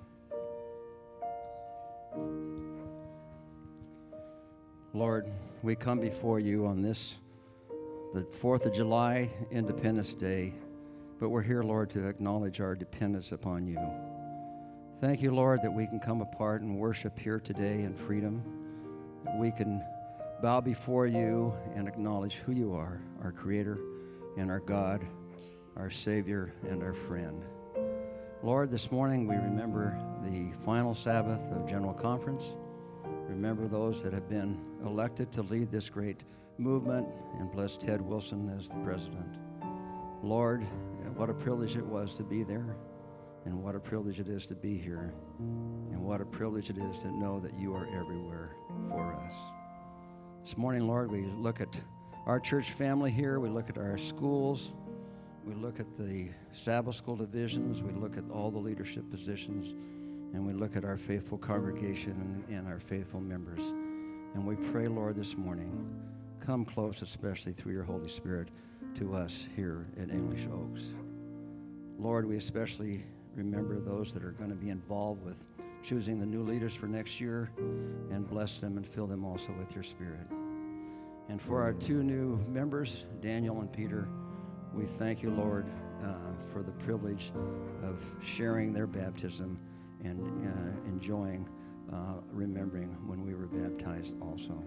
Lord, we come before you on this, the fourth of July, Independence Day, but we're here, Lord, to acknowledge our dependence upon you. Thank you, Lord, that we can come apart and worship here today in freedom. That we can bow before you and acknowledge who you are, our Creator and our God, our Savior and our friend. Lord, this morning we remember the final Sabbath of General Conference. Remember those that have been elected to lead this great movement, and bless Ted Wilson as the president. Lord, what a privilege it was to be there, and what a privilege it is to be here, and what a privilege it is to know that you are everywhere for us. This morning, Lord, we look at our church family here, we look at our schools, we look at the Sabbath school divisions, we look at all the leadership positions, and we look at our faithful congregation and, and our faithful members. And we pray, Lord, this morning, come close, especially through your Holy Spirit, to us here at English Oaks. Lord, we especially remember those that are going to be involved with choosing the new leaders for next year, and bless them and fill them also with your Spirit. And for our two new members, Daniel and Peter, we thank you, Lord, uh, for the privilege of sharing their baptism and uh, enjoying, uh, remembering when we were baptized also.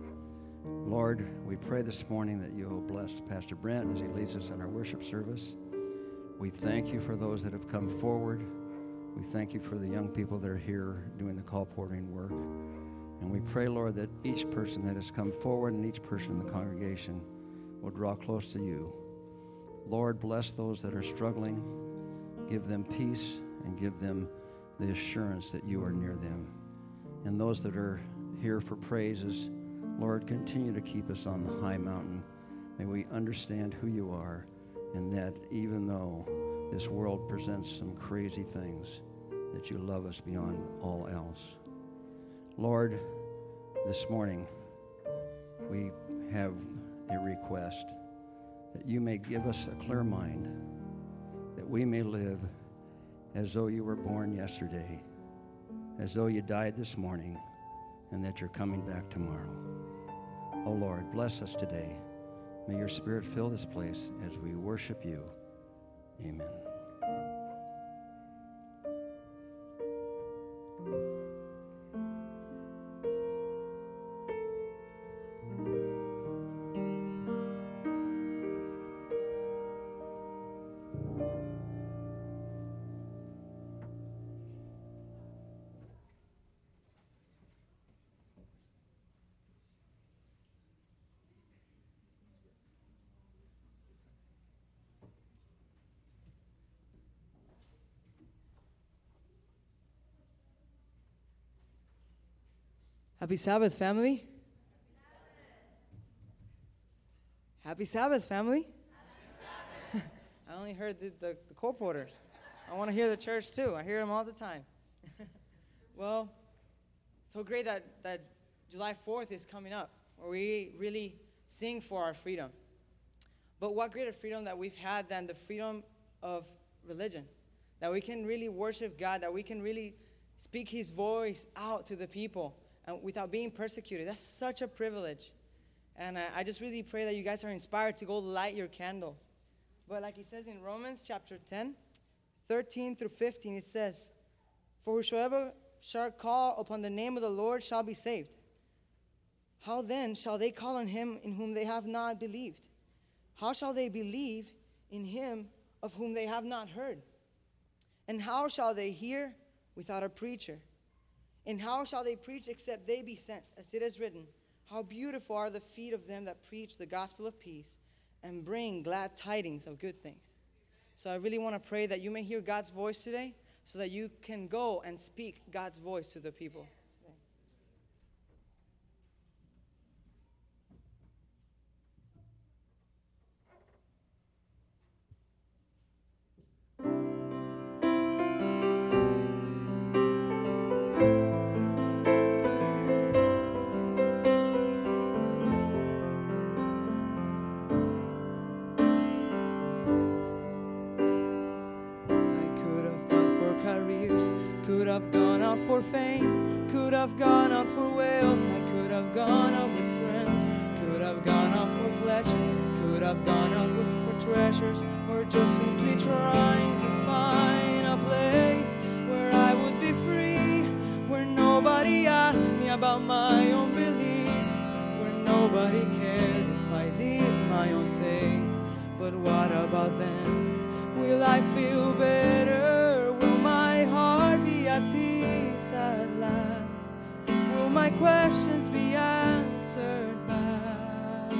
Lord, we pray this morning that you'll bless Pastor Brent as he leads us in our worship service. We thank you for those that have come forward. We thank you for the young people that are here doing the colporting work. And we pray, Lord, that each person that has come forward and each person in the congregation will draw close to you. Lord, bless those that are struggling. Give them peace and give them the assurance that you are near them. And those that are here for praises, Lord, continue to keep us on the high mountain. May we understand who you are, and that even though this world presents some crazy things, that you love us beyond all else. Lord, this morning we have a request that you may give us a clear mind, that we may live as though you were born yesterday, as though you died this morning, and that you're coming back tomorrow. Oh Lord, bless us today. May your Spirit fill this place as we worship you. Amen. Happy Sabbath, family. Happy Sabbath, family. Happy Sabbath. I only heard the, the, the co-porters. I want to hear the church too. I hear them all the time. Well, so great that, that July fourth is coming up, where we really sing for our freedom. But what greater freedom that we've had than the freedom of religion, that we can really worship God, that we can really speak his voice out to the people and without being persecuted. That's such a privilege. And I, I just really pray that you guys are inspired to go light your candle. But like it says in Romans chapter ten, thirteen through fifteen, it says, "For whosoever shall call upon the name of the Lord shall be saved. How then shall they call on him in whom they have not believed? How shall they believe in him of whom they have not heard? And how shall they hear without a preacher? And how shall they preach except they be sent? As it is written, how beautiful are the feet of them that preach the gospel of peace and bring glad tidings of good things." So I really want to pray that you may hear God's voice today so that you can go and speak God's voice to the people. For fame, could have gone out for wealth, I could have gone out with friends, could have gone out for pleasure, could have gone out with, for treasures, or just simply trying to find a place where I would be free, where nobody asked me about my own beliefs, where nobody cared if I did my own thing. But what about then? Will I feel better? Will my heart be at peace at last? Will my questions be answered back?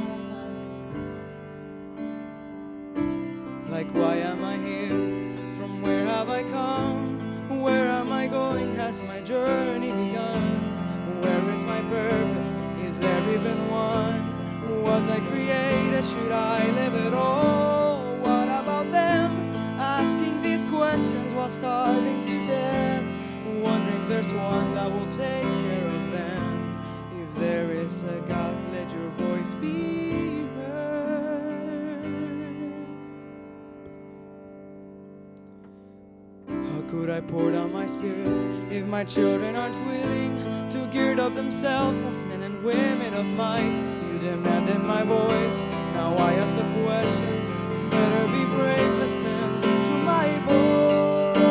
Like, why am I here? From where have I come? Where am I going? Has my journey begun? Where is my purpose? Is there even one? Was I created? Should I live at all? What about them? Asking these questions while starving to death, wondering if there's one that will take care of them. If there is a God, let your voice be heard. How could I pour down my spirit if my children aren't willing to gird up themselves as men and women of might? You demanded my voice, now I ask the questions. Better be brave, listen to my voice.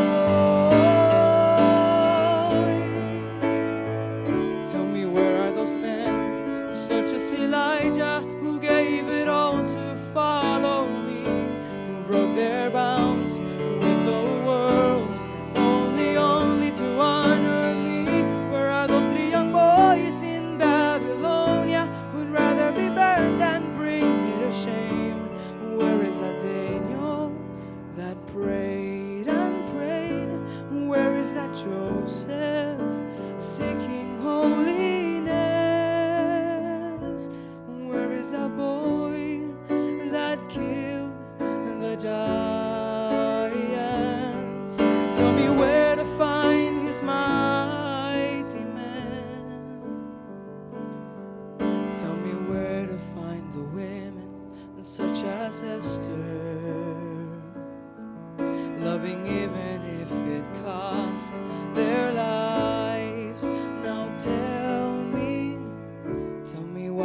Such as Elijah, who gave it all to follow me, who broke their bounds with the world, only, only to honor me. Where are those three young boys in Babylonia who'd rather be burned than bring me to shame? Where is that Daniel?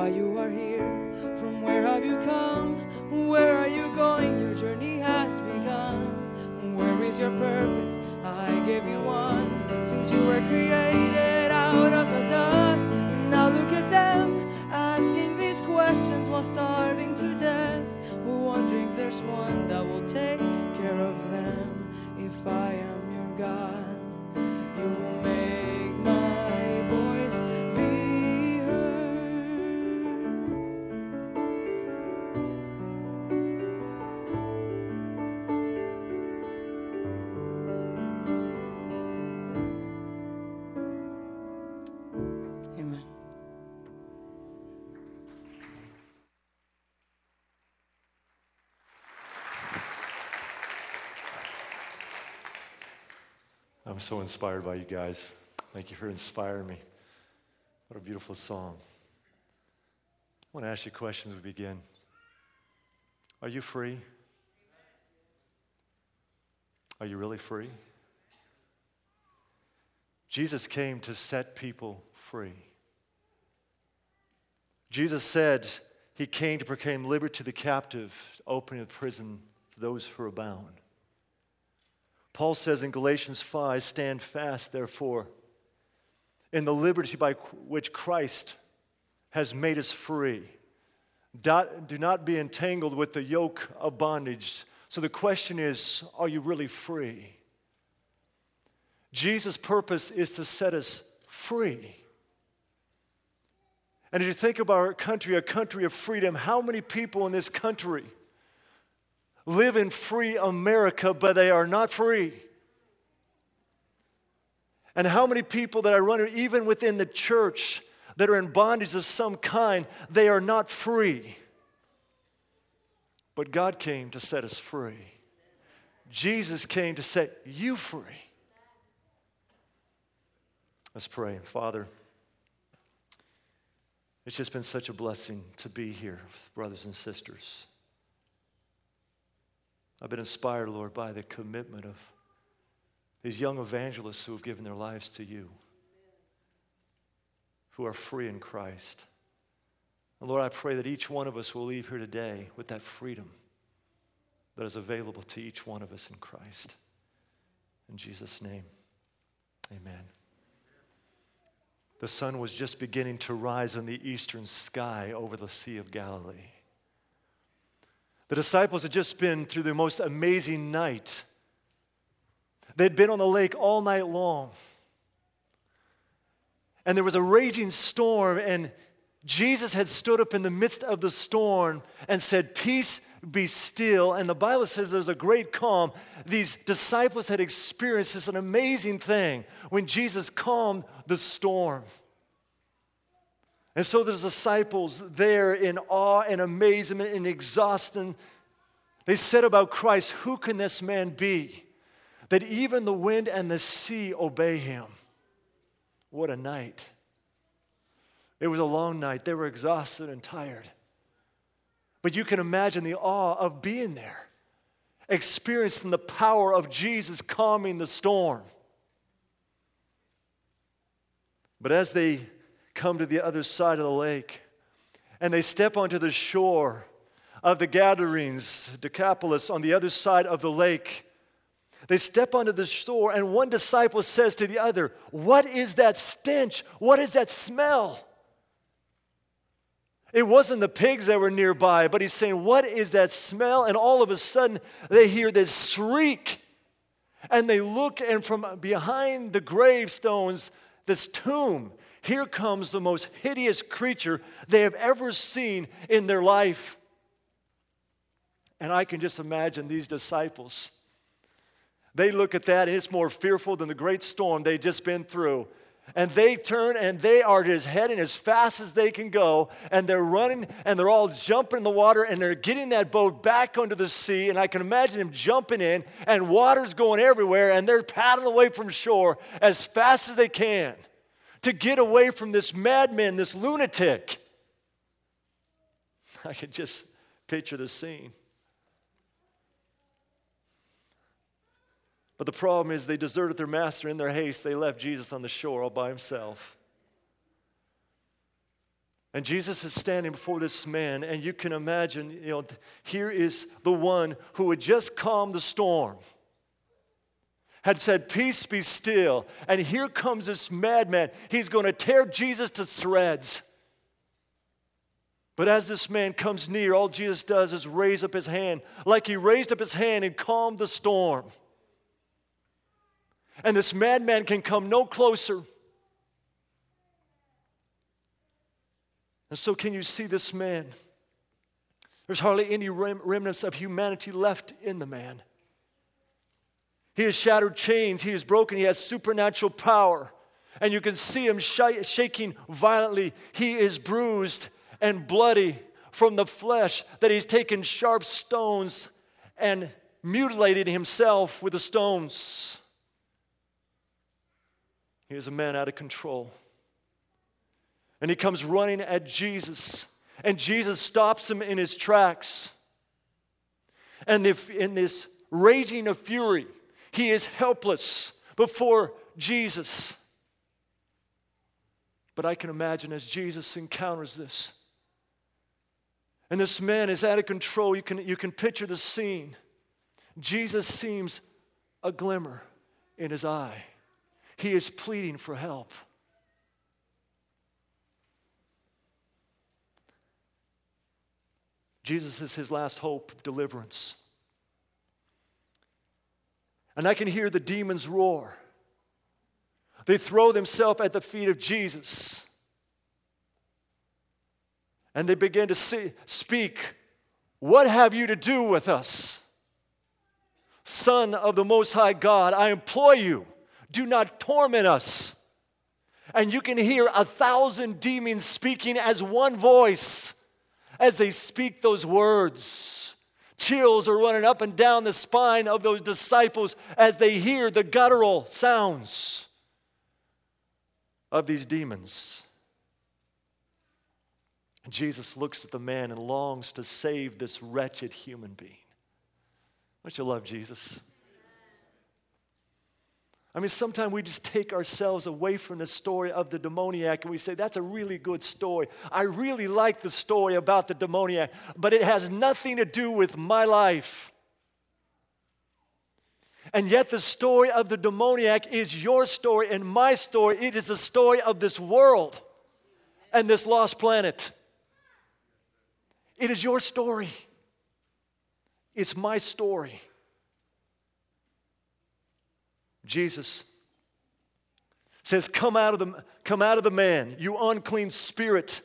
why you are here. From where have you come? Where are you going? Your journey has begun. Where is your purpose? I gave you one. Since you were created out of the dust, and now look at them, asking these questions while starving to death, wondering if there's one that will take care of them. If I am your God, you will make my voice be heard. Amen. I'm so inspired by you guys. Thank you for inspiring me. What a beautiful song. I want to ask you a question as we begin. Are you free? Are you really free? Jesus came to set people free. Jesus said he came to proclaim liberty to the captive, opening the prison to those who are bound. Paul says in Galatians five, stand fast, therefore, in the liberty by which Christ has made us free. Do not be entangled with the yoke of bondage. So the question is, are you really free? Jesus' purpose is to set us free. And if you think about our country, a country of freedom, how many people in this country live in free America, but they are not free? And how many people that I run into, even within the church, that are in bondage of some kind, they are not free. But God came to set us free. Jesus came to set you free. Let's pray. Father, it's just been such a blessing to be here with brothers and sisters. I've been inspired, Lord, by the commitment of these young evangelists who have given their lives to you, who are free in Christ. And Lord, I pray that each one of us will leave here today with that freedom that is available to each one of us in Christ. In Jesus' name, amen. The sun was just beginning to rise in the eastern sky over the Sea of Galilee. The disciples had just been through the most amazing night. They'd been on the lake all night long. And there was a raging storm, and Jesus had stood up in the midst of the storm and said, peace, be still. And the Bible says there's a great calm. These disciples had experienced this an amazing thing when Jesus calmed the storm. And so the disciples there in awe and amazement and exhaustion, they said about Christ, who can this man be that even the wind and the sea obey him? What a night. It was a long night. They were exhausted and tired. But you can imagine the awe of being there, experiencing the power of Jesus calming the storm. But as they come to the other side of the lake and they step onto the shore of the Gadarenes, Decapolis, on the other side of the lake, they step onto the shore and one disciple says to the other, what is that stench? What is that smell? It wasn't the pigs that were nearby, but he's saying, what is that smell? And all of a sudden, they hear this shriek. And they look, and from behind the gravestones, this tomb, here comes the most hideous creature they have ever seen in their life. And I can just imagine these disciples. They look at that, and it's more fearful than the great storm they'd just been through. And they turn and they are just heading as fast as they can go. And they're running and they're all jumping in the water and they're getting that boat back onto the sea. And I can imagine them jumping in and water's going everywhere. And they're paddling away from shore as fast as they can to get away from this madman, this lunatic. I could just picture the scene. But the problem is they deserted their master in their haste. They left Jesus on the shore all by himself. And Jesus is standing before this man, and you can imagine, you know, here is the one who had just calmed the storm, had said, peace be still. And here comes this madman. He's going to tear Jesus to shreds. But as this man comes near, all Jesus does is raise up his hand, like he raised up his hand and calmed the storm. And this madman can come no closer. And so can you see this man? There's hardly any rem- remnants of humanity left in the man. He has shattered chains. He is broken. He has supernatural power. And you can see him sh- shaking violently. He is bruised and bloody from the flesh that he's taken sharp stones and mutilated himself with the stones. He is a man out of control. And he comes running at Jesus. And Jesus stops him in his tracks. And if in this raging of fury, he is helpless before Jesus. But I can imagine as Jesus encounters this, and this man is out of control, you can, you can picture the scene. Jesus seems a glimmer in his eye. He is pleading for help. Jesus is his last hope of deliverance. And I can hear the demons roar. They throw themselves at the feet of Jesus. And they begin to see, speak, what have you to do with us? Son of the Most High God, I implore you, do not torment us. And you can hear a thousand demons speaking as one voice as they speak those words. Chills are running up and down the spine of those disciples as they hear the guttural sounds of these demons. Jesus looks at the man and longs to save this wretched human being. Don't you love Jesus? I mean, sometimes we just take ourselves away from the story of the demoniac and we say, that's a really good story. I really like the story about the demoniac, but it has nothing to do with my life. And yet the story of the demoniac is your story and my story. It is the story of this world and this lost planet. It is your story. It's my story. Jesus says, come out of the, come out of the man, you unclean spirit.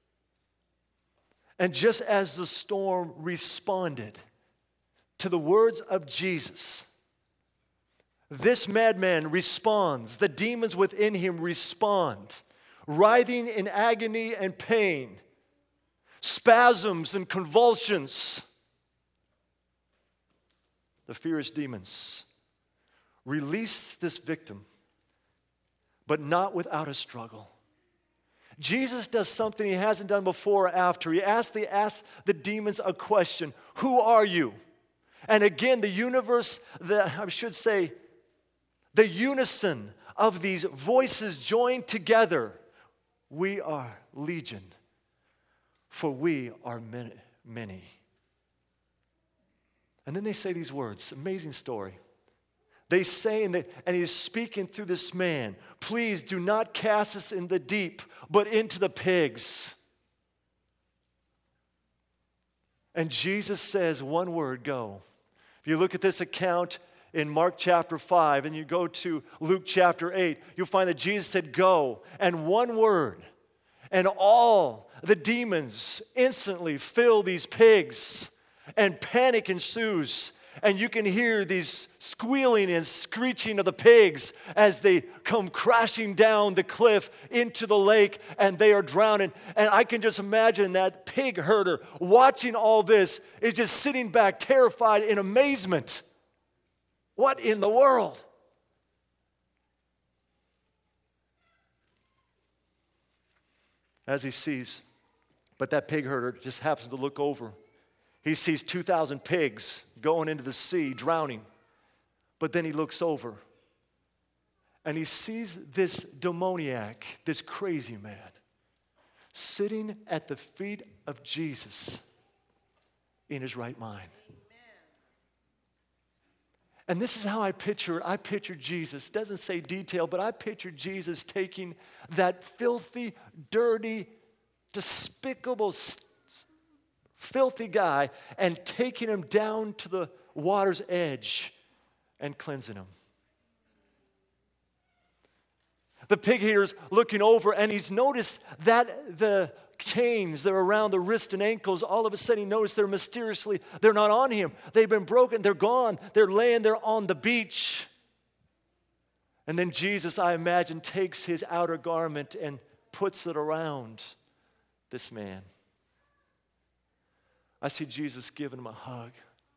And just as the storm responded to the words of Jesus, this madman responds. The demons within him respond, writhing in agony and pain, spasms and convulsions. The fierce demons release this victim, but not without a struggle. Jesus does something he hasn't done before or after. He asks the, asks the demons a question. Who are you? And again, the universe, the, I should say, the unison of these voices joined together. We are legion, for we are many. many. And then they say these words, amazing story. They say, and, they, and he's speaking through this man, please do not cast us in the deep, but into the pigs. And Jesus says one word, go. If you look at this account in Mark chapter five and you go to Luke chapter eight, you'll find that Jesus said go, and one word, and all the demons instantly fill these pigs, and panic ensues. And you can hear these squealing and screeching of the pigs as they come crashing down the cliff into the lake and they are drowning. And I can just imagine that pig herder watching all this is just sitting back terrified in amazement. What in the world? As he sees, but that pig herder just happens to look over. He sees two thousand pigs going into the sea, drowning. But then he looks over and he sees this demoniac, this crazy man, sitting at the feet of Jesus in his right mind. And this is how I picture it. I picture Jesus. It doesn't say detail, but I picture Jesus taking that filthy, dirty, despicable, filthy guy and taking him down to the water's edge and cleansing him. The pig eater's looking over, and he's noticed that the chains that are around the wrist and ankles, all of a sudden he noticed they're mysteriously, they're not on him. They've been broken, they're gone. They're laying there on the beach. And then Jesus, I imagine, takes his outer garment and puts it around this man. I see Jesus giving him a hug.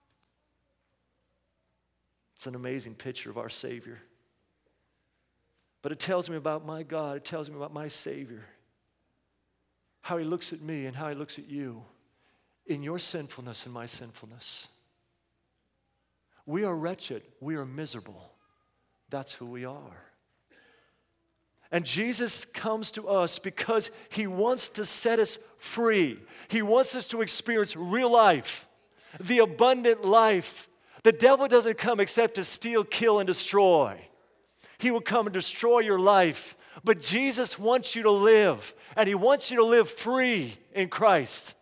It's an amazing picture of our Savior. But it tells me about my God. It tells me about my Savior. How he looks at me and how he looks at you in your sinfulness and my sinfulness. We are wretched. We are miserable. That's who we are. And Jesus comes to us because he wants to set us free. He wants us to experience real life, the abundant life. The devil doesn't come except to steal, kill, and destroy. He will come and destroy your life. But Jesus wants you to live, and he wants you to live free in Christ.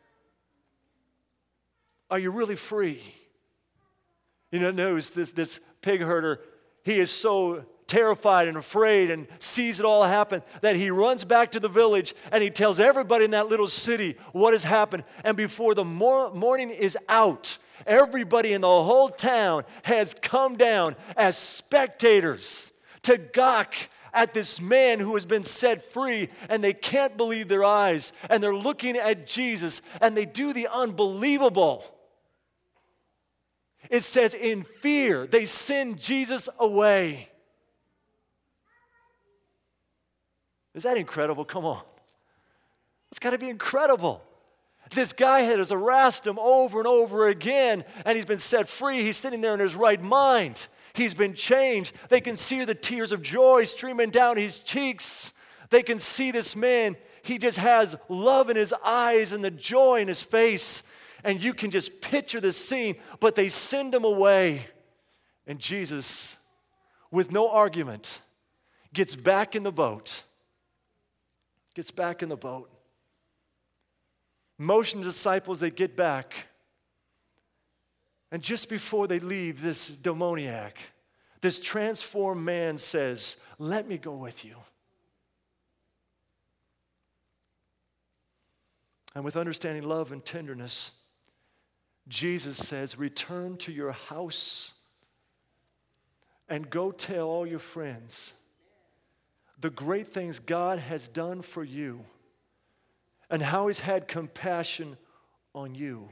Are you really free? You know, knows this, this pig herder, he is so terrified and afraid and sees it all happen that he runs back to the village and he tells everybody in that little city what has happened. And before the mor- morning is out, everybody in the whole town has come down as spectators to gawk at this man who has been set free, and they can't believe their eyes, and they're looking at Jesus, and they do the unbelievable. It says in fear, they send Jesus away. Is that incredible? Come on. It's got to be incredible. This guy has harassed him over and over again, and he's been set free. He's sitting there in his right mind. He's been changed. They can see the tears of joy streaming down his cheeks. They can see this man. He just has love in his eyes and the joy in his face. And you can just picture this scene, but they send him away. And Jesus, with no argument, gets back in the boat. Gets back in the boat. Motion disciples, they get back. And just before they leave, this demoniac, this transformed man says, "Let me go with you." And with understanding love and tenderness, Jesus says, "Return to your house and go tell all your friends the great things God has done for you and how he's had compassion on you."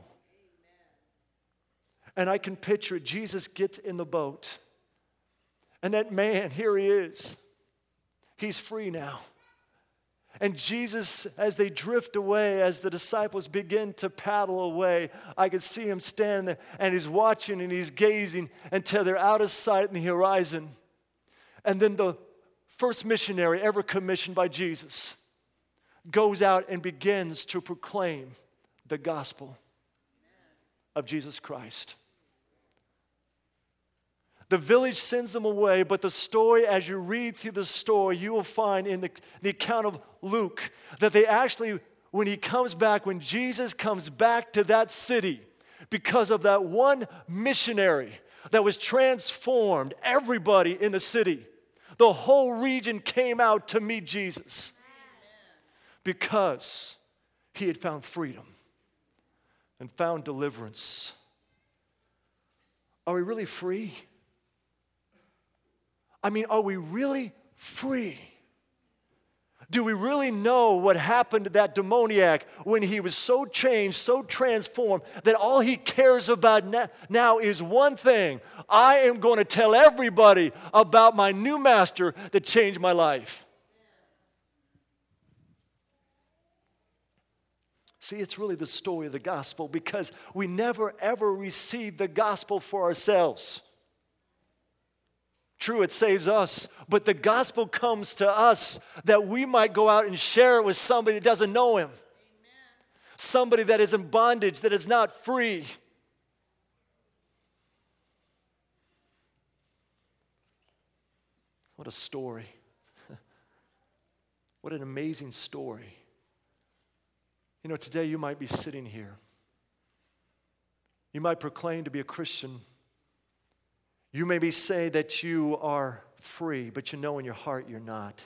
And I can picture it. Jesus gets in the boat. And that man, here he is. He's free now. And Jesus, as they drift away, as the disciples begin to paddle away, I could see him stand there, and he's watching and he's gazing until they're out of sight in the horizon. And then the first missionary ever commissioned by Jesus goes out and begins to proclaim the gospel of Jesus Christ. The village sends them away, but the story, as you read through the story, you will find in the, the account of Luke that they actually, when he comes back, when Jesus comes back to that city, because of that one missionary that was transformed, everybody in the city, the whole region came out to meet Jesus because he had found freedom and found deliverance. Are we really free? I mean, are we really free? Do we really know what happened to that demoniac when he was so changed, so transformed, that all he cares about now is one thing: I am going to tell everybody about my new master that changed my life. See, it's really the story of the gospel, because we never ever received the gospel for ourselves. True, it saves us, but the gospel comes to us that we might go out and share it with somebody that doesn't know him. Amen. Somebody that is in bondage, that is not free. What a story. What an amazing story. You know, today you might be sitting here. You might proclaim to be a Christian. You may be saying that you are free, but you know in your heart you're not.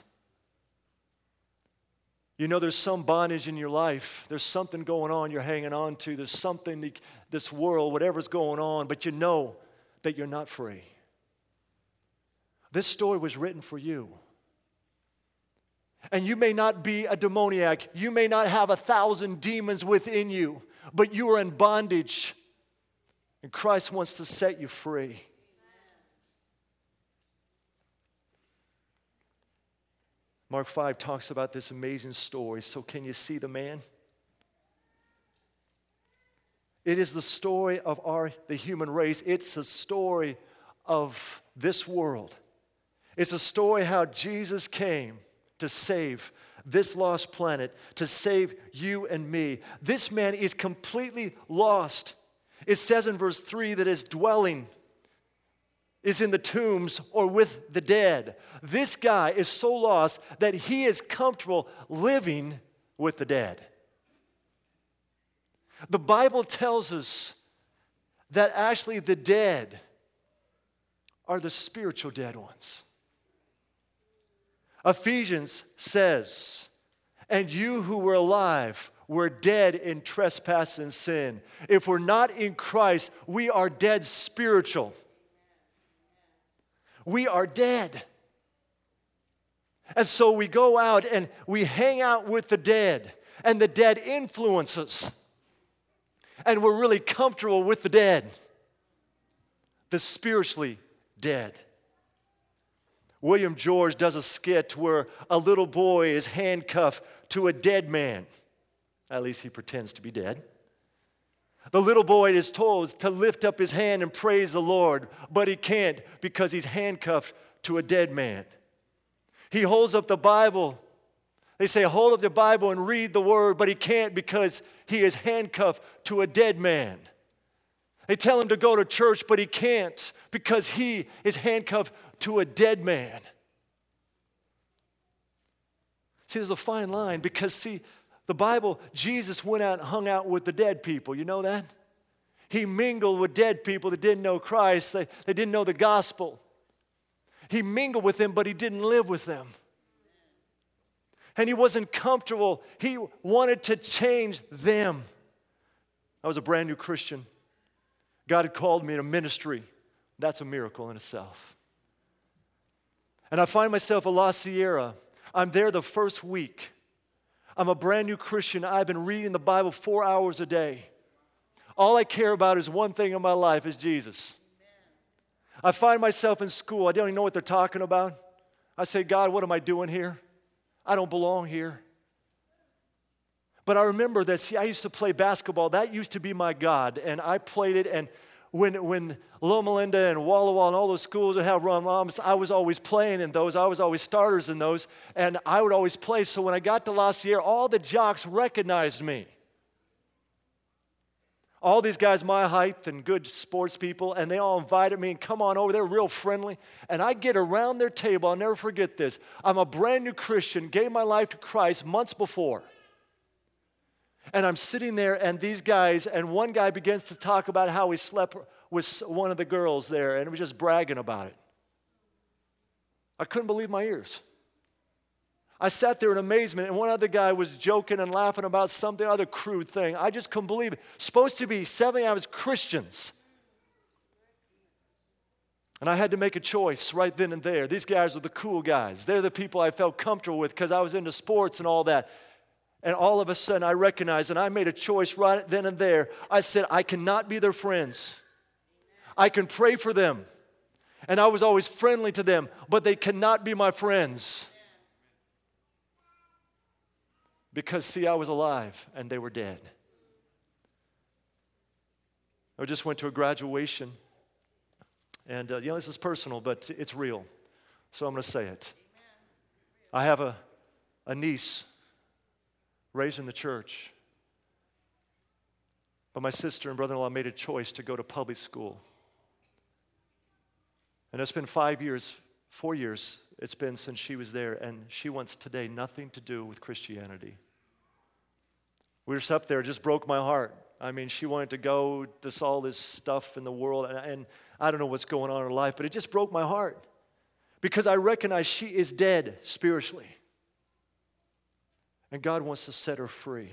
You know there's some bondage in your life. There's something going on you're hanging on to. There's something, this world, whatever's going on, but you know that you're not free. This story was written for you. And you may not be a demoniac. You may not have a thousand demons within you, but you are in bondage. And Christ wants to set you free. Mark five talks about this amazing story. So can you see the man? It is the story of our the human race. It's a story of this world. It's a story how Jesus came to save this lost planet, to save you and me. This man is completely lost. It says in verse three that his dwelling is in the tombs or with the dead. This guy is so lost that he is comfortable living with the dead. The Bible tells us that actually the dead are the spiritual dead ones. Ephesians says, and you who were alive were dead in trespass and sin. If we're not in Christ, we are dead spiritual. We are dead. And so we go out and we hang out with the dead, and the dead influence us. And we're really comfortable with the dead, the spiritually dead. William George does a skit where a little boy is handcuffed to a dead man. At least he pretends to be dead. The little boy is told to lift up his hand and praise the Lord, but he can't because he's handcuffed to a dead man. He holds up the Bible. They say, hold up the Bible and read the word, but he can't because he is handcuffed to a dead man. They tell him to go to church, but he can't because he is handcuffed to a dead man. See, there's a fine line because, see, the Bible, Jesus went out and hung out with the dead people. You know that? He mingled with dead people that didn't know Christ. They, they didn't know the gospel. He mingled with them, but he didn't live with them. And he wasn't comfortable. He wanted to change them. I was a brand new Christian. God had called me in a ministry. That's a miracle in itself. And I find myself at La Sierra. I'm there the first week. I'm a brand new Christian. I've been reading the Bible four hours a day. All I care about is one thing in my life is Jesus. I find myself in school. I don't even know what they're talking about. I say, God, what am I doing here? I don't belong here. But I remember that, see, I used to play basketball. That used to be my God, and I played it. And when when Loma Linda and Walla Walla and all those schools that have run moms, I was always playing in those. I was always starters in those, and I would always play. So when I got to La Sierra, all the jocks recognized me. All these guys my height and good sports people, and they all invited me and come on over. They're real friendly. And I get around their table. I'll never forget this. I'm a brand new Christian, gave my life to Christ months before. And I'm sitting there, and these guys, and one guy begins to talk about how he slept with one of the girls there, and he was just bragging about it. I couldn't believe my ears. I sat there in amazement, and one other guy was joking and laughing about something, other crude thing. I just couldn't believe it. Supposed to be seventy of us Christians. And I had to make a choice right then and there. These guys are the cool guys. They're the people I felt comfortable with because I was into sports and all that. And all of a sudden I recognized, and I made a choice right then and there. I said, I cannot be their friends. I can pray for them. And I was always friendly to them, but they cannot be my friends. Because, see, I was alive and they were dead. I just went to a graduation, And, uh, you know, this is personal, but it's real. So I'm going to say it. I have a, a niece raised in the church. But my sister and brother-in-law made a choice to go to public school. And it's been five years, four years it's been since she was there, and she wants today nothing to do with Christianity. We were just up there, it just broke my heart. I mean, she wanted to go, this all this stuff in the world, and, and I don't know what's going on in her life, but it just broke my heart because I recognize she is dead spiritually. And God wants to set her free.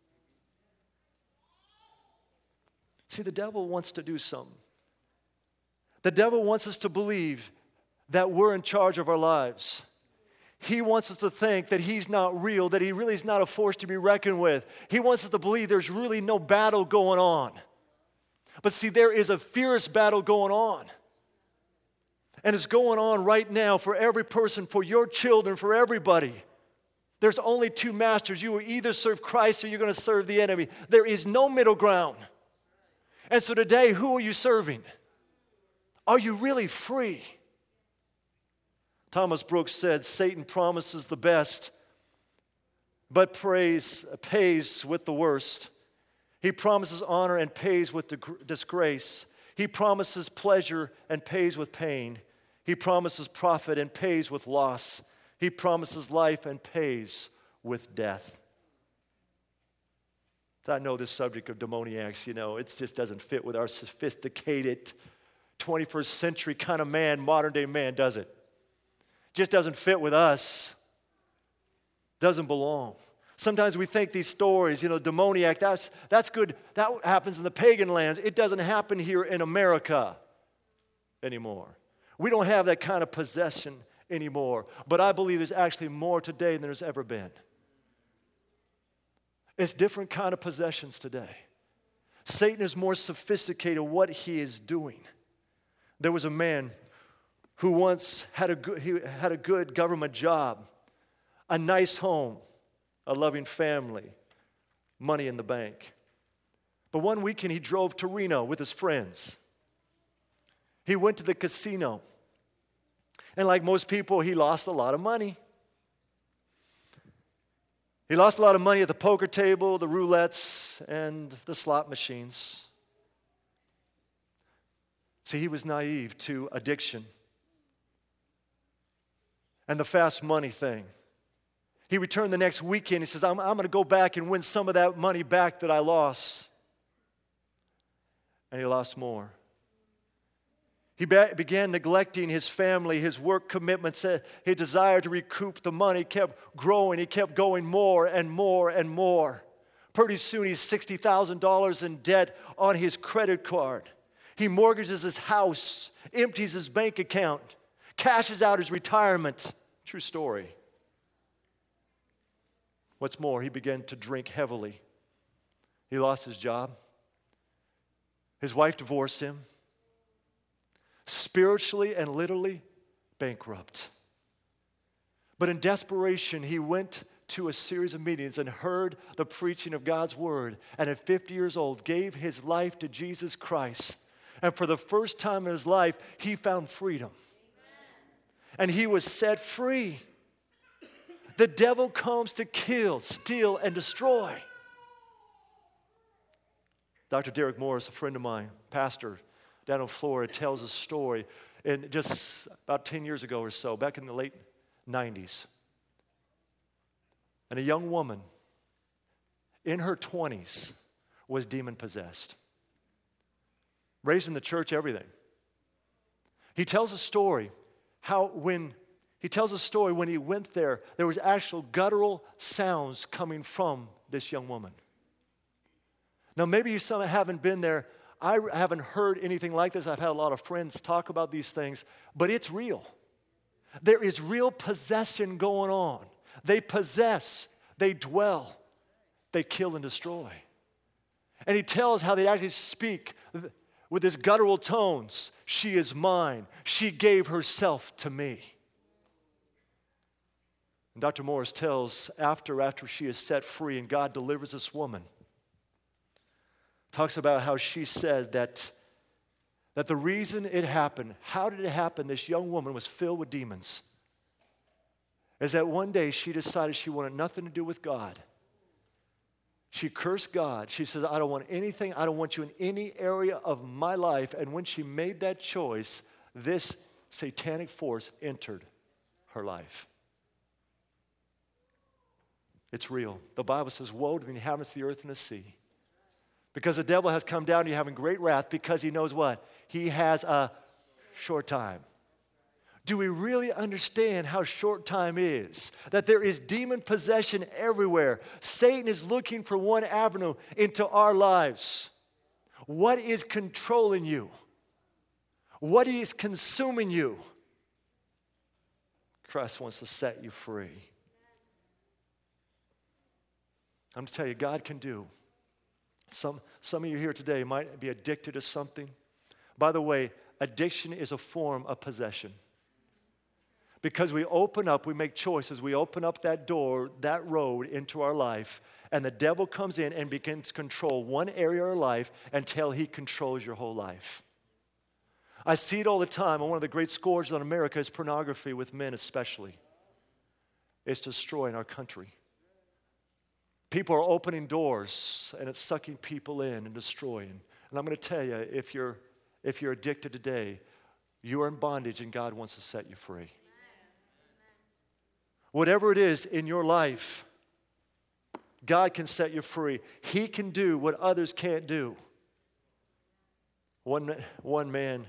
See, the devil wants to do something. The devil wants us to believe that we're in charge of our lives. He wants us to think that he's not real, that he really is not a force to be reckoned with. He wants us to believe there's really no battle going on. But see, there is a fierce battle going on. And it's going on right now for every person, for your children, for everybody. There's only two masters. You will either serve Christ or you're going to serve the enemy. There is no middle ground. And so today, who are you serving? Are you really free? Thomas Brooks said, Satan promises the best, but praise, pays with the worst. He promises honor and pays with disgrace. He promises pleasure and pays with pain. He promises profit and pays with loss. He promises life and pays with death. I know this subject of demoniacs, you know, it just doesn't fit with our sophisticated twenty-first century kind of man, modern day man, does it? Just doesn't fit with us. Doesn't belong. Sometimes we think these stories, you know, demoniac, that's, that's good. That happens in the pagan lands. It doesn't happen here in America anymore. We don't have that kind of possession anymore. But I believe there's actually more today than there's ever been. It's different kind of possessions today. Satan is more sophisticated in what he is doing. There was a man who once had a good, he had a good government job, a nice home, a loving family, money in the bank. But one weekend he drove to Reno with his friends. He went to the casino. And like most people, he lost a lot of money. He lost a lot of money at the poker table, the roulettes, and the slot machines. See, he was naive to addiction and the fast money thing. He returned the next weekend. He says, I'm, I'm going to go back and win some of that money back that I lost. And he lost more. He be- began neglecting his family, his work commitments, his desire to recoup the money kept growing. He kept going more and more and more. Pretty soon he's sixty thousand dollars in debt on his credit card. He mortgages his house, empties his bank account, cashes out his retirement. True story. What's more, he began to drink heavily. He lost his job. His wife divorced him. Spiritually and literally bankrupt. But in desperation, he went to a series of meetings and heard the preaching of God's word. And at fifty years old, gave his life to Jesus Christ. And for the first time in his life, he found freedom. And he was set free. The devil comes to kill, steal, and destroy. Doctor Derek Morris, a friend of mine, pastor down in Florida, tells a story. And just about ten years ago or so, back in the late nineties, and a young woman in her twenties was demon-possessed. Raised in the church, everything. He tells a story how when he tells a story when he went there, there was actual guttural sounds coming from this young woman. Now, maybe you some haven't been there. I haven't heard anything like this. I've had a lot of friends talk about these things, but it's real. There is real possession going on. They possess, they dwell, they kill and destroy. And he tells how they actually speak with his guttural tones. She is mine. She gave herself to me. And Doctor Morris tells after, after she is set free and God delivers this woman, talks about how she said that that the reason it happened, how did it happen? This young woman was filled with demons. Is that one day she decided she wanted nothing to do with God. She cursed God. She says, I don't want anything. I don't want you in any area of my life. And when she made that choice, this satanic force entered her life. It's real. The Bible says, woe to the inhabitants of the earth and the sea. Because the devil has come down to you having great wrath because he knows what? He has a short time. Do we really understand how short time is? That there is demon possession everywhere. Satan is looking for one avenue into our lives. What is controlling you? What is consuming you? Christ wants to set you free. I'm going to tell you, God can do. Some, some of you here today might be addicted to something. By the way, addiction is a form of possession. Because we open up, we make choices, we open up that door, that road into our life, and the devil comes in and begins to control one area of our life until he controls your whole life. I see it all the time, and one of the great scourges on America is pornography, with men especially. It's destroying our country. People are opening doors, and it's sucking people in and destroying. And I'm going to tell you, if you're, if you're addicted today, you're in bondage, and God wants to set you free. Whatever it is in your life, God can set you free. He can do what others can't do. One, one man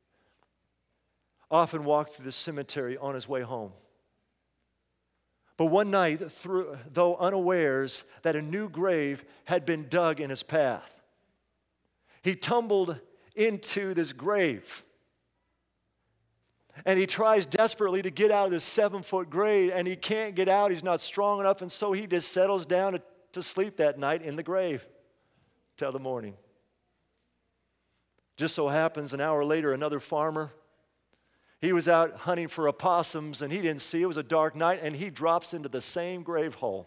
often walked through the cemetery on his way home. But one night, through, though unawares that a new grave had been dug in his path, he tumbled into this grave. And he tries desperately to get out of this seven-foot grave, and he can't get out. He's not strong enough, and so he just settles down to, to sleep that night in the grave till the morning. Just so happens, an hour later, another farmer, he was out hunting for opossums, and he didn't see. It was a dark night, and he drops into the same grave hole.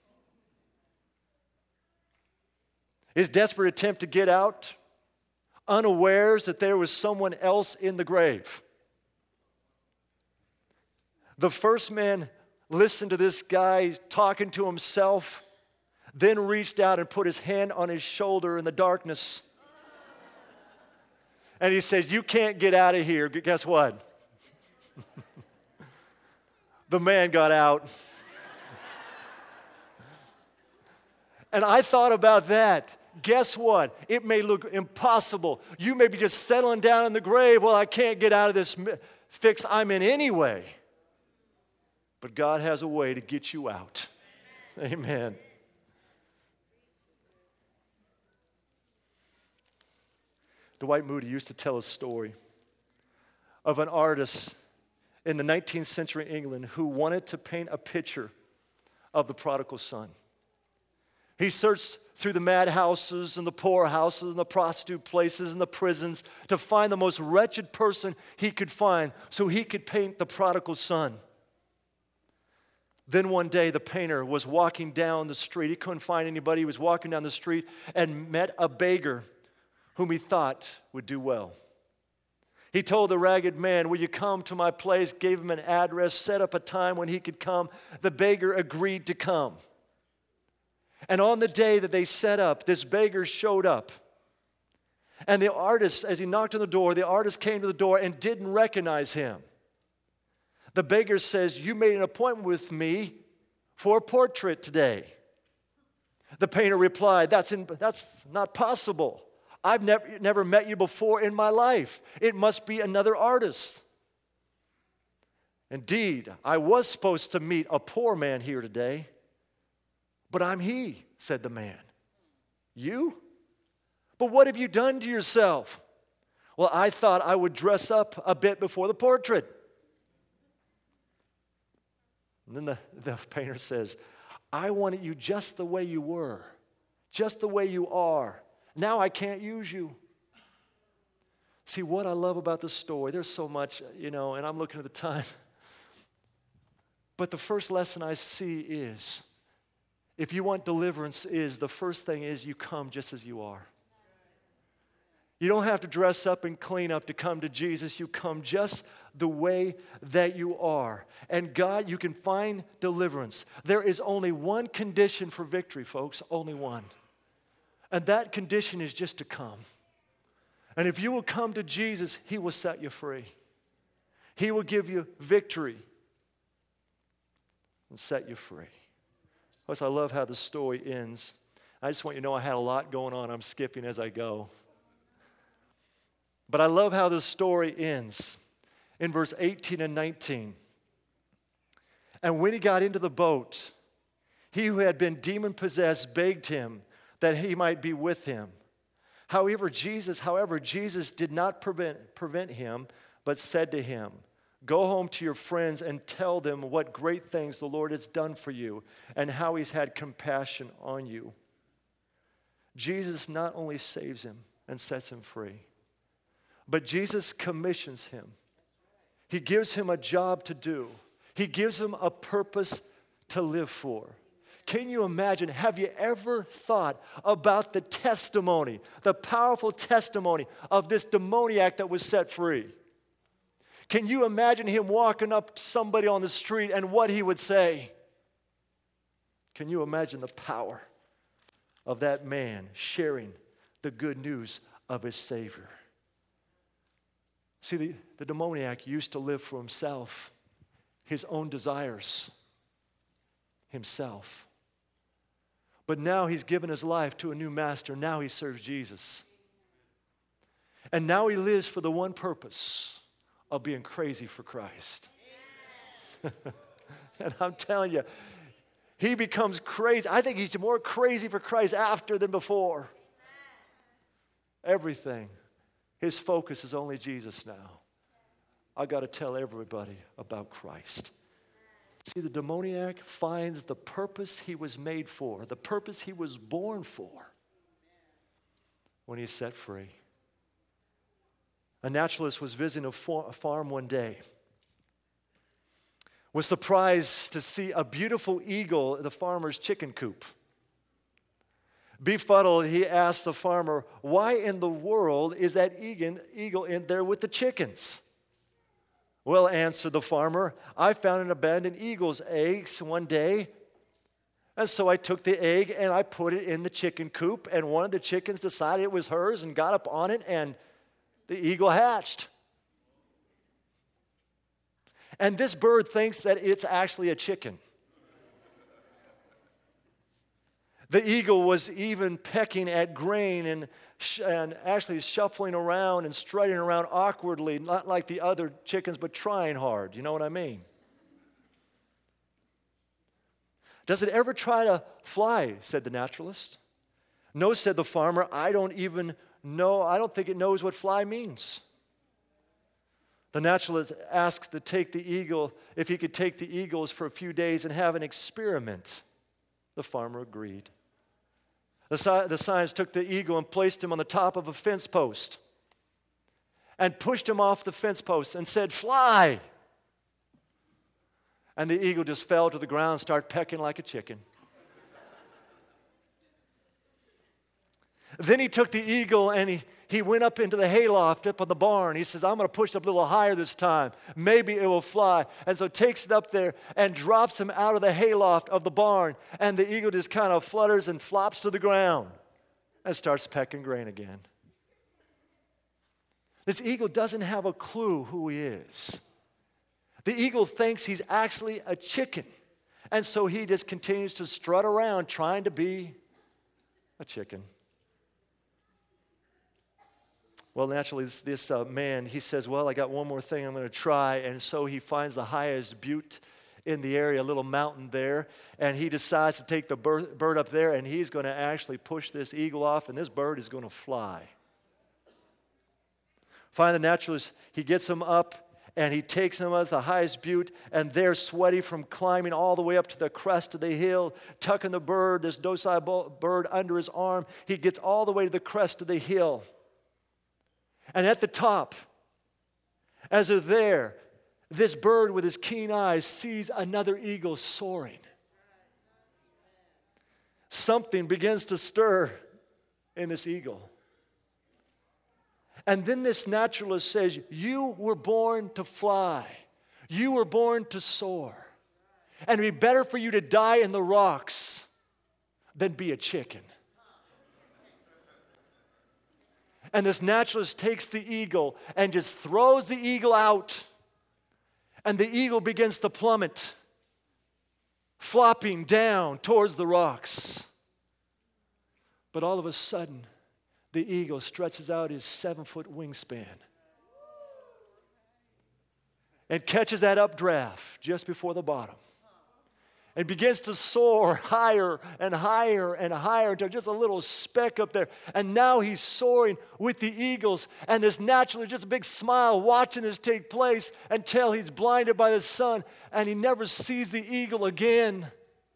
His desperate attempt to get out, unawares that there was someone else in the grave. The first man listened to this guy talking to himself, then reached out and put his hand on his shoulder in the darkness. And he said, you can't get out of here. Guess what? The man got out. And I thought about that. Guess what? It may look impossible. You may be just settling down in the grave. Well, I can't get out of this fix I'm in anyway. But God has a way to get you out. Amen. Amen. Dwight Moody used to tell a story of an artist in the nineteenth century England who wanted to paint a picture of the prodigal son. He searched through the madhouses and the poorhouses and the prostitute places and the prisons to find the most wretched person he could find so he could paint the prodigal son. Then one day the painter was walking down the street. He couldn't find anybody. He was walking down the street and met a beggar whom he thought would do well. He told the ragged man, will you come to my place? Gave him an address, set up a time when he could come. The beggar agreed to come. And on the day that they set up, this beggar showed up. And the artist, as he knocked on the door, the artist came to the door and didn't recognize him. The beggar says, you made an appointment with me for a portrait today. The painter replied, that's, in, that's not possible. I've never, never met you before in my life. It must be another artist. Indeed, I was supposed to meet a poor man here today, but I'm he, said the man. You? But what have you done to yourself? Well, I thought I would dress up a bit before the portrait. And then the, the painter says, I wanted you just the way you were, just the way you are. Now I can't use you. See, what I love about this story, there's so much, you know, and I'm looking at the time. But the first lesson I see is, if you want deliverance, is the first thing is you come just as you are. You don't have to dress up and clean up to come to Jesus. You come just the way that you are. And God, you can find deliverance. There is only one condition for victory, folks, only one. And that condition is just to come. And if you will come to Jesus, He will set you free. He will give you victory and set you free. Plus, I love how the story ends. I just want you to know I had a lot going on. I'm skipping as I go. But I love how the story ends in verse eighteen and nineteen. And when he got into the boat, he who had been demon-possessed begged him that he might be with him. However, Jesus, however, Jesus did not prevent, prevent him, but said to him, go home to your friends and tell them what great things the Lord has done for you and how He's had compassion on you. Jesus not only saves him and sets him free, but Jesus commissions him. He gives him a job to do. He gives him a purpose to live for. Can you imagine? Have you ever thought about the testimony, the powerful testimony of this demoniac that was set free? Can you imagine him walking up to somebody on the street and what he would say? Can you imagine the power of that man sharing the good news of his Savior? See, the, the demoniac used to live for himself, his own desires, himself. But now he's given his life to a new master. Now he serves Jesus. And now he lives for the one purpose of being crazy for Christ. And I'm telling you, he becomes crazy. I think he's more crazy for Christ after than before. Everything. His focus is only Jesus now. I got to tell everybody about Christ. See, the demoniac finds the purpose he was made for, the purpose he was born for, when he's set free. A naturalist was visiting a farm one day, was surprised to see a beautiful eagle in the farmer's chicken coop. Befuddled, he asked the farmer, why in the world is that eagle in there with the chickens? Well, answered the farmer, I found an abandoned eagle's eggs one day, and so I took the egg and I put it in the chicken coop, and one of the chickens decided it was hers and got up on it, and the eagle hatched. And this bird thinks that it's actually a chicken. The eagle was even pecking at grain and, sh- and actually shuffling around and strutting around awkwardly, not like the other chickens, but trying hard. You know what I mean? Does it ever try to fly? Said the naturalist. No, said the farmer. I don't even know. I don't think it knows what fly means. The naturalist asked to take the eagle, if he could take the eagles for a few days and have an experiment. The farmer agreed. The, sci- the scientist took the eagle and placed him on the top of a fence post and pushed him off the fence post and said, fly. And the eagle just fell to the ground and started pecking like a chicken. Then he took the eagle and he, he went up into the hayloft up on the barn. He says, I'm going to push it up a little higher this time. Maybe it will fly. And so takes it up there and drops him out of the hayloft of the barn. And the eagle just kind of flutters and flops to the ground and starts pecking grain again. This eagle doesn't have a clue who he is. The eagle thinks he's actually a chicken. And so he just continues to strut around trying to be a chicken. Well, naturally, this, this uh, man, he says, well, I got one more thing I'm going to try. And so he finds the highest butte in the area, a little mountain there. And he decides to take the bird, bird up there, and he's going to actually push this eagle off, and this bird is going to fly. Finally, the naturalist, he gets him up, and he takes him up to the highest butte, and there, sweaty from climbing all the way up to the crest of the hill, tucking the bird, this docile bird, under his arm, he gets all the way to the crest of the hill. And at the top, as they're there, this bird with his keen eyes sees another eagle soaring. Something begins to stir in this eagle. And then this naturalist says, you were born to fly. You were born to soar. And it'd be better for you to die in the rocks than be a chicken. And this naturalist takes the eagle and just throws the eagle out. And the eagle begins to plummet, flopping down towards the rocks. But all of a sudden, the eagle stretches out his seven-foot wingspan and catches that updraft just before the bottom. And begins to soar higher and higher and higher until just a little speck up there. And now he's soaring with the eagles. And this naturally just a big smile watching this take place until he's blinded by the sun and he never sees the eagle again.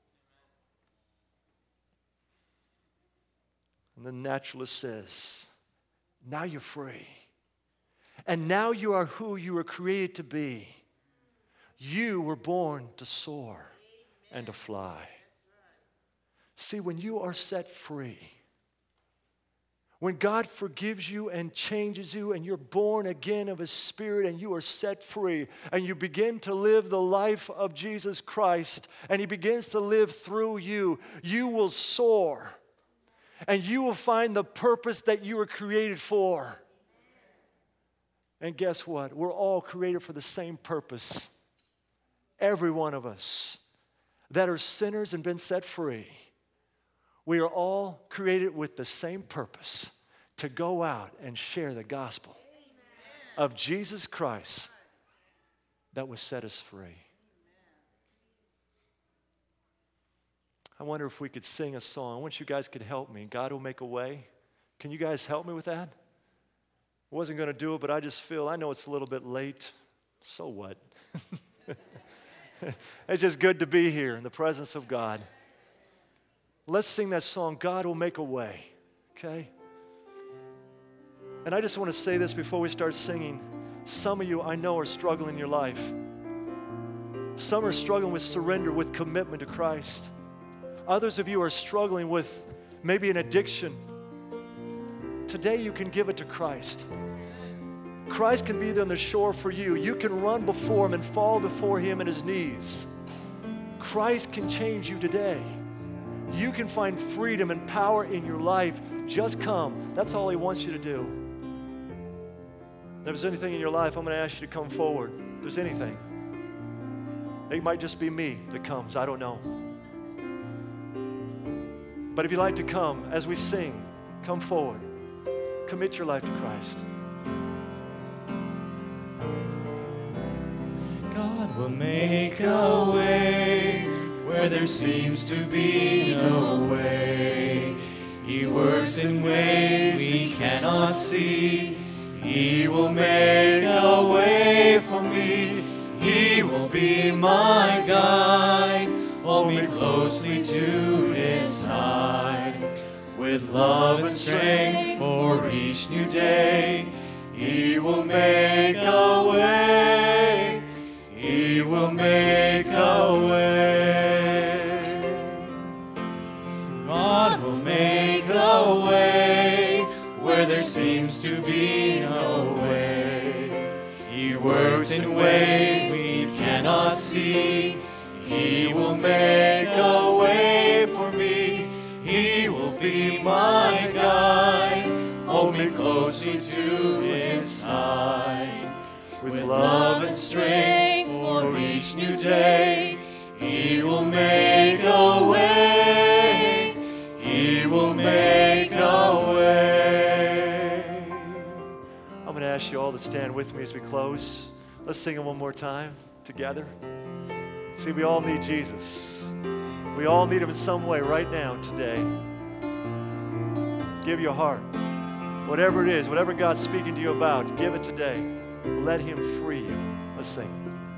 And the naturalist says, now you're free. And now you are who you were created to be. You were born to soar and to fly. See, when you are set free, when God forgives you and changes you and you're born again of His Spirit and you are set free and you begin to live the life of Jesus Christ and He begins to live through you, you will soar and you will find the purpose that you were created for. And guess what? We're all created for the same purpose. Every one of us that are sinners and been set free, we are all created with the same purpose, to go out and share the gospel of Jesus Christ that will set us free. I wonder if we could sing a song. I want you guys could help me. God will make a way. Can you guys help me with that? I wasn't going to do it, but I just feel, I know it's a little bit late. So what? It's just good to be here in the presence of God. Let's sing that song, God will make a way, okay? And I just want to say this before we start singing. Some of you I know are struggling in your life. Some are struggling with surrender, with commitment to Christ. Others of you are struggling with maybe an addiction. Today you can give it to Christ. Christ can be there on the shore for you. You can run before Him and fall before Him in His knees. Christ can change you today. You can find freedom and power in your life. Just come. That's all He wants you to do. If there's anything in your life, I'm going to ask you to come forward. If there's anything. It might just be me that comes. I don't know. But if you'd like to come as we sing, come forward. Commit your life to Christ. God will make a way where there seems to be no way. He works in ways we cannot see. He will make a way for me. He will be my guide. Hold me closely to His side. With love and strength for each new day, He will make a way. He will make a way. God will make a way where there seems to be no way. He works in ways we cannot see. He will make a way for me. He will be my guide. Hold me closely to His side. With love and strength for each new day, He will make a way. He will make a way. I'm going to ask you all to stand with me as we close. Let's sing it one more time together. See, we all need Jesus. We all need Him in some way right now, today. Give your heart. Whatever it is, whatever God's speaking to you about, give it today. Let Him free you. Let's sing.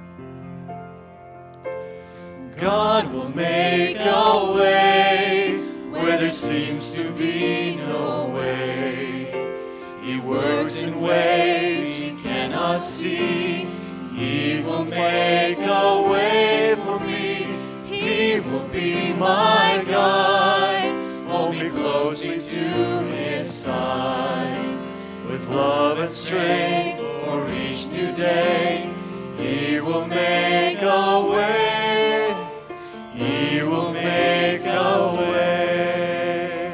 God will make a way where there seems to be no way. He works in ways we cannot see. He will make a way for me. He will be my guide. Hold me closely to His side. With love love and strength for each new day. He will make a way. He will make a way.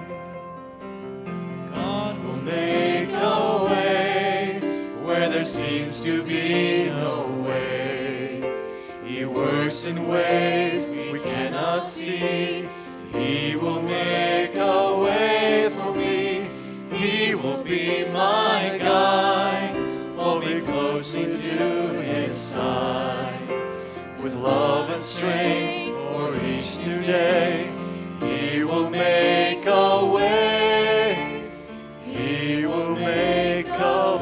God will make a way where there seems to be no way. He works in ways we cannot see. He will make a way for me. He will be my guide. Hold me closely to his side. With love and strength for each new day, he will make a way. He will make a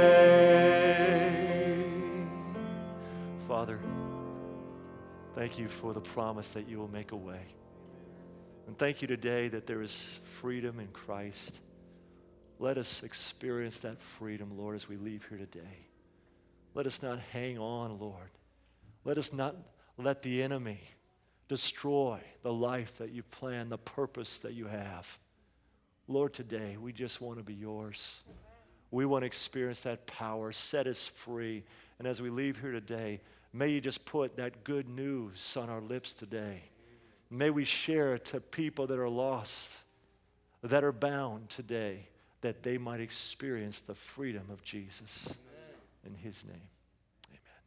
way. Father, thank you for the promise that you will make a way. And thank you today that there is freedom in Christ. Let us experience that freedom, Lord, as we leave here today. Let us not hang on, Lord. Let us not let the enemy destroy the life that you plan, the purpose that you have. Lord, today we just want to be yours. We want to experience that power. Set us free. And as we leave here today, may you just put that good news on our lips today. May we share it to people that are lost, that are bound today, that they might experience the freedom of Jesus. In his name, amen.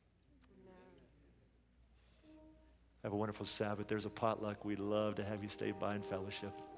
Have a wonderful Sabbath. There's a potluck. We'd love to have you stay by in fellowship.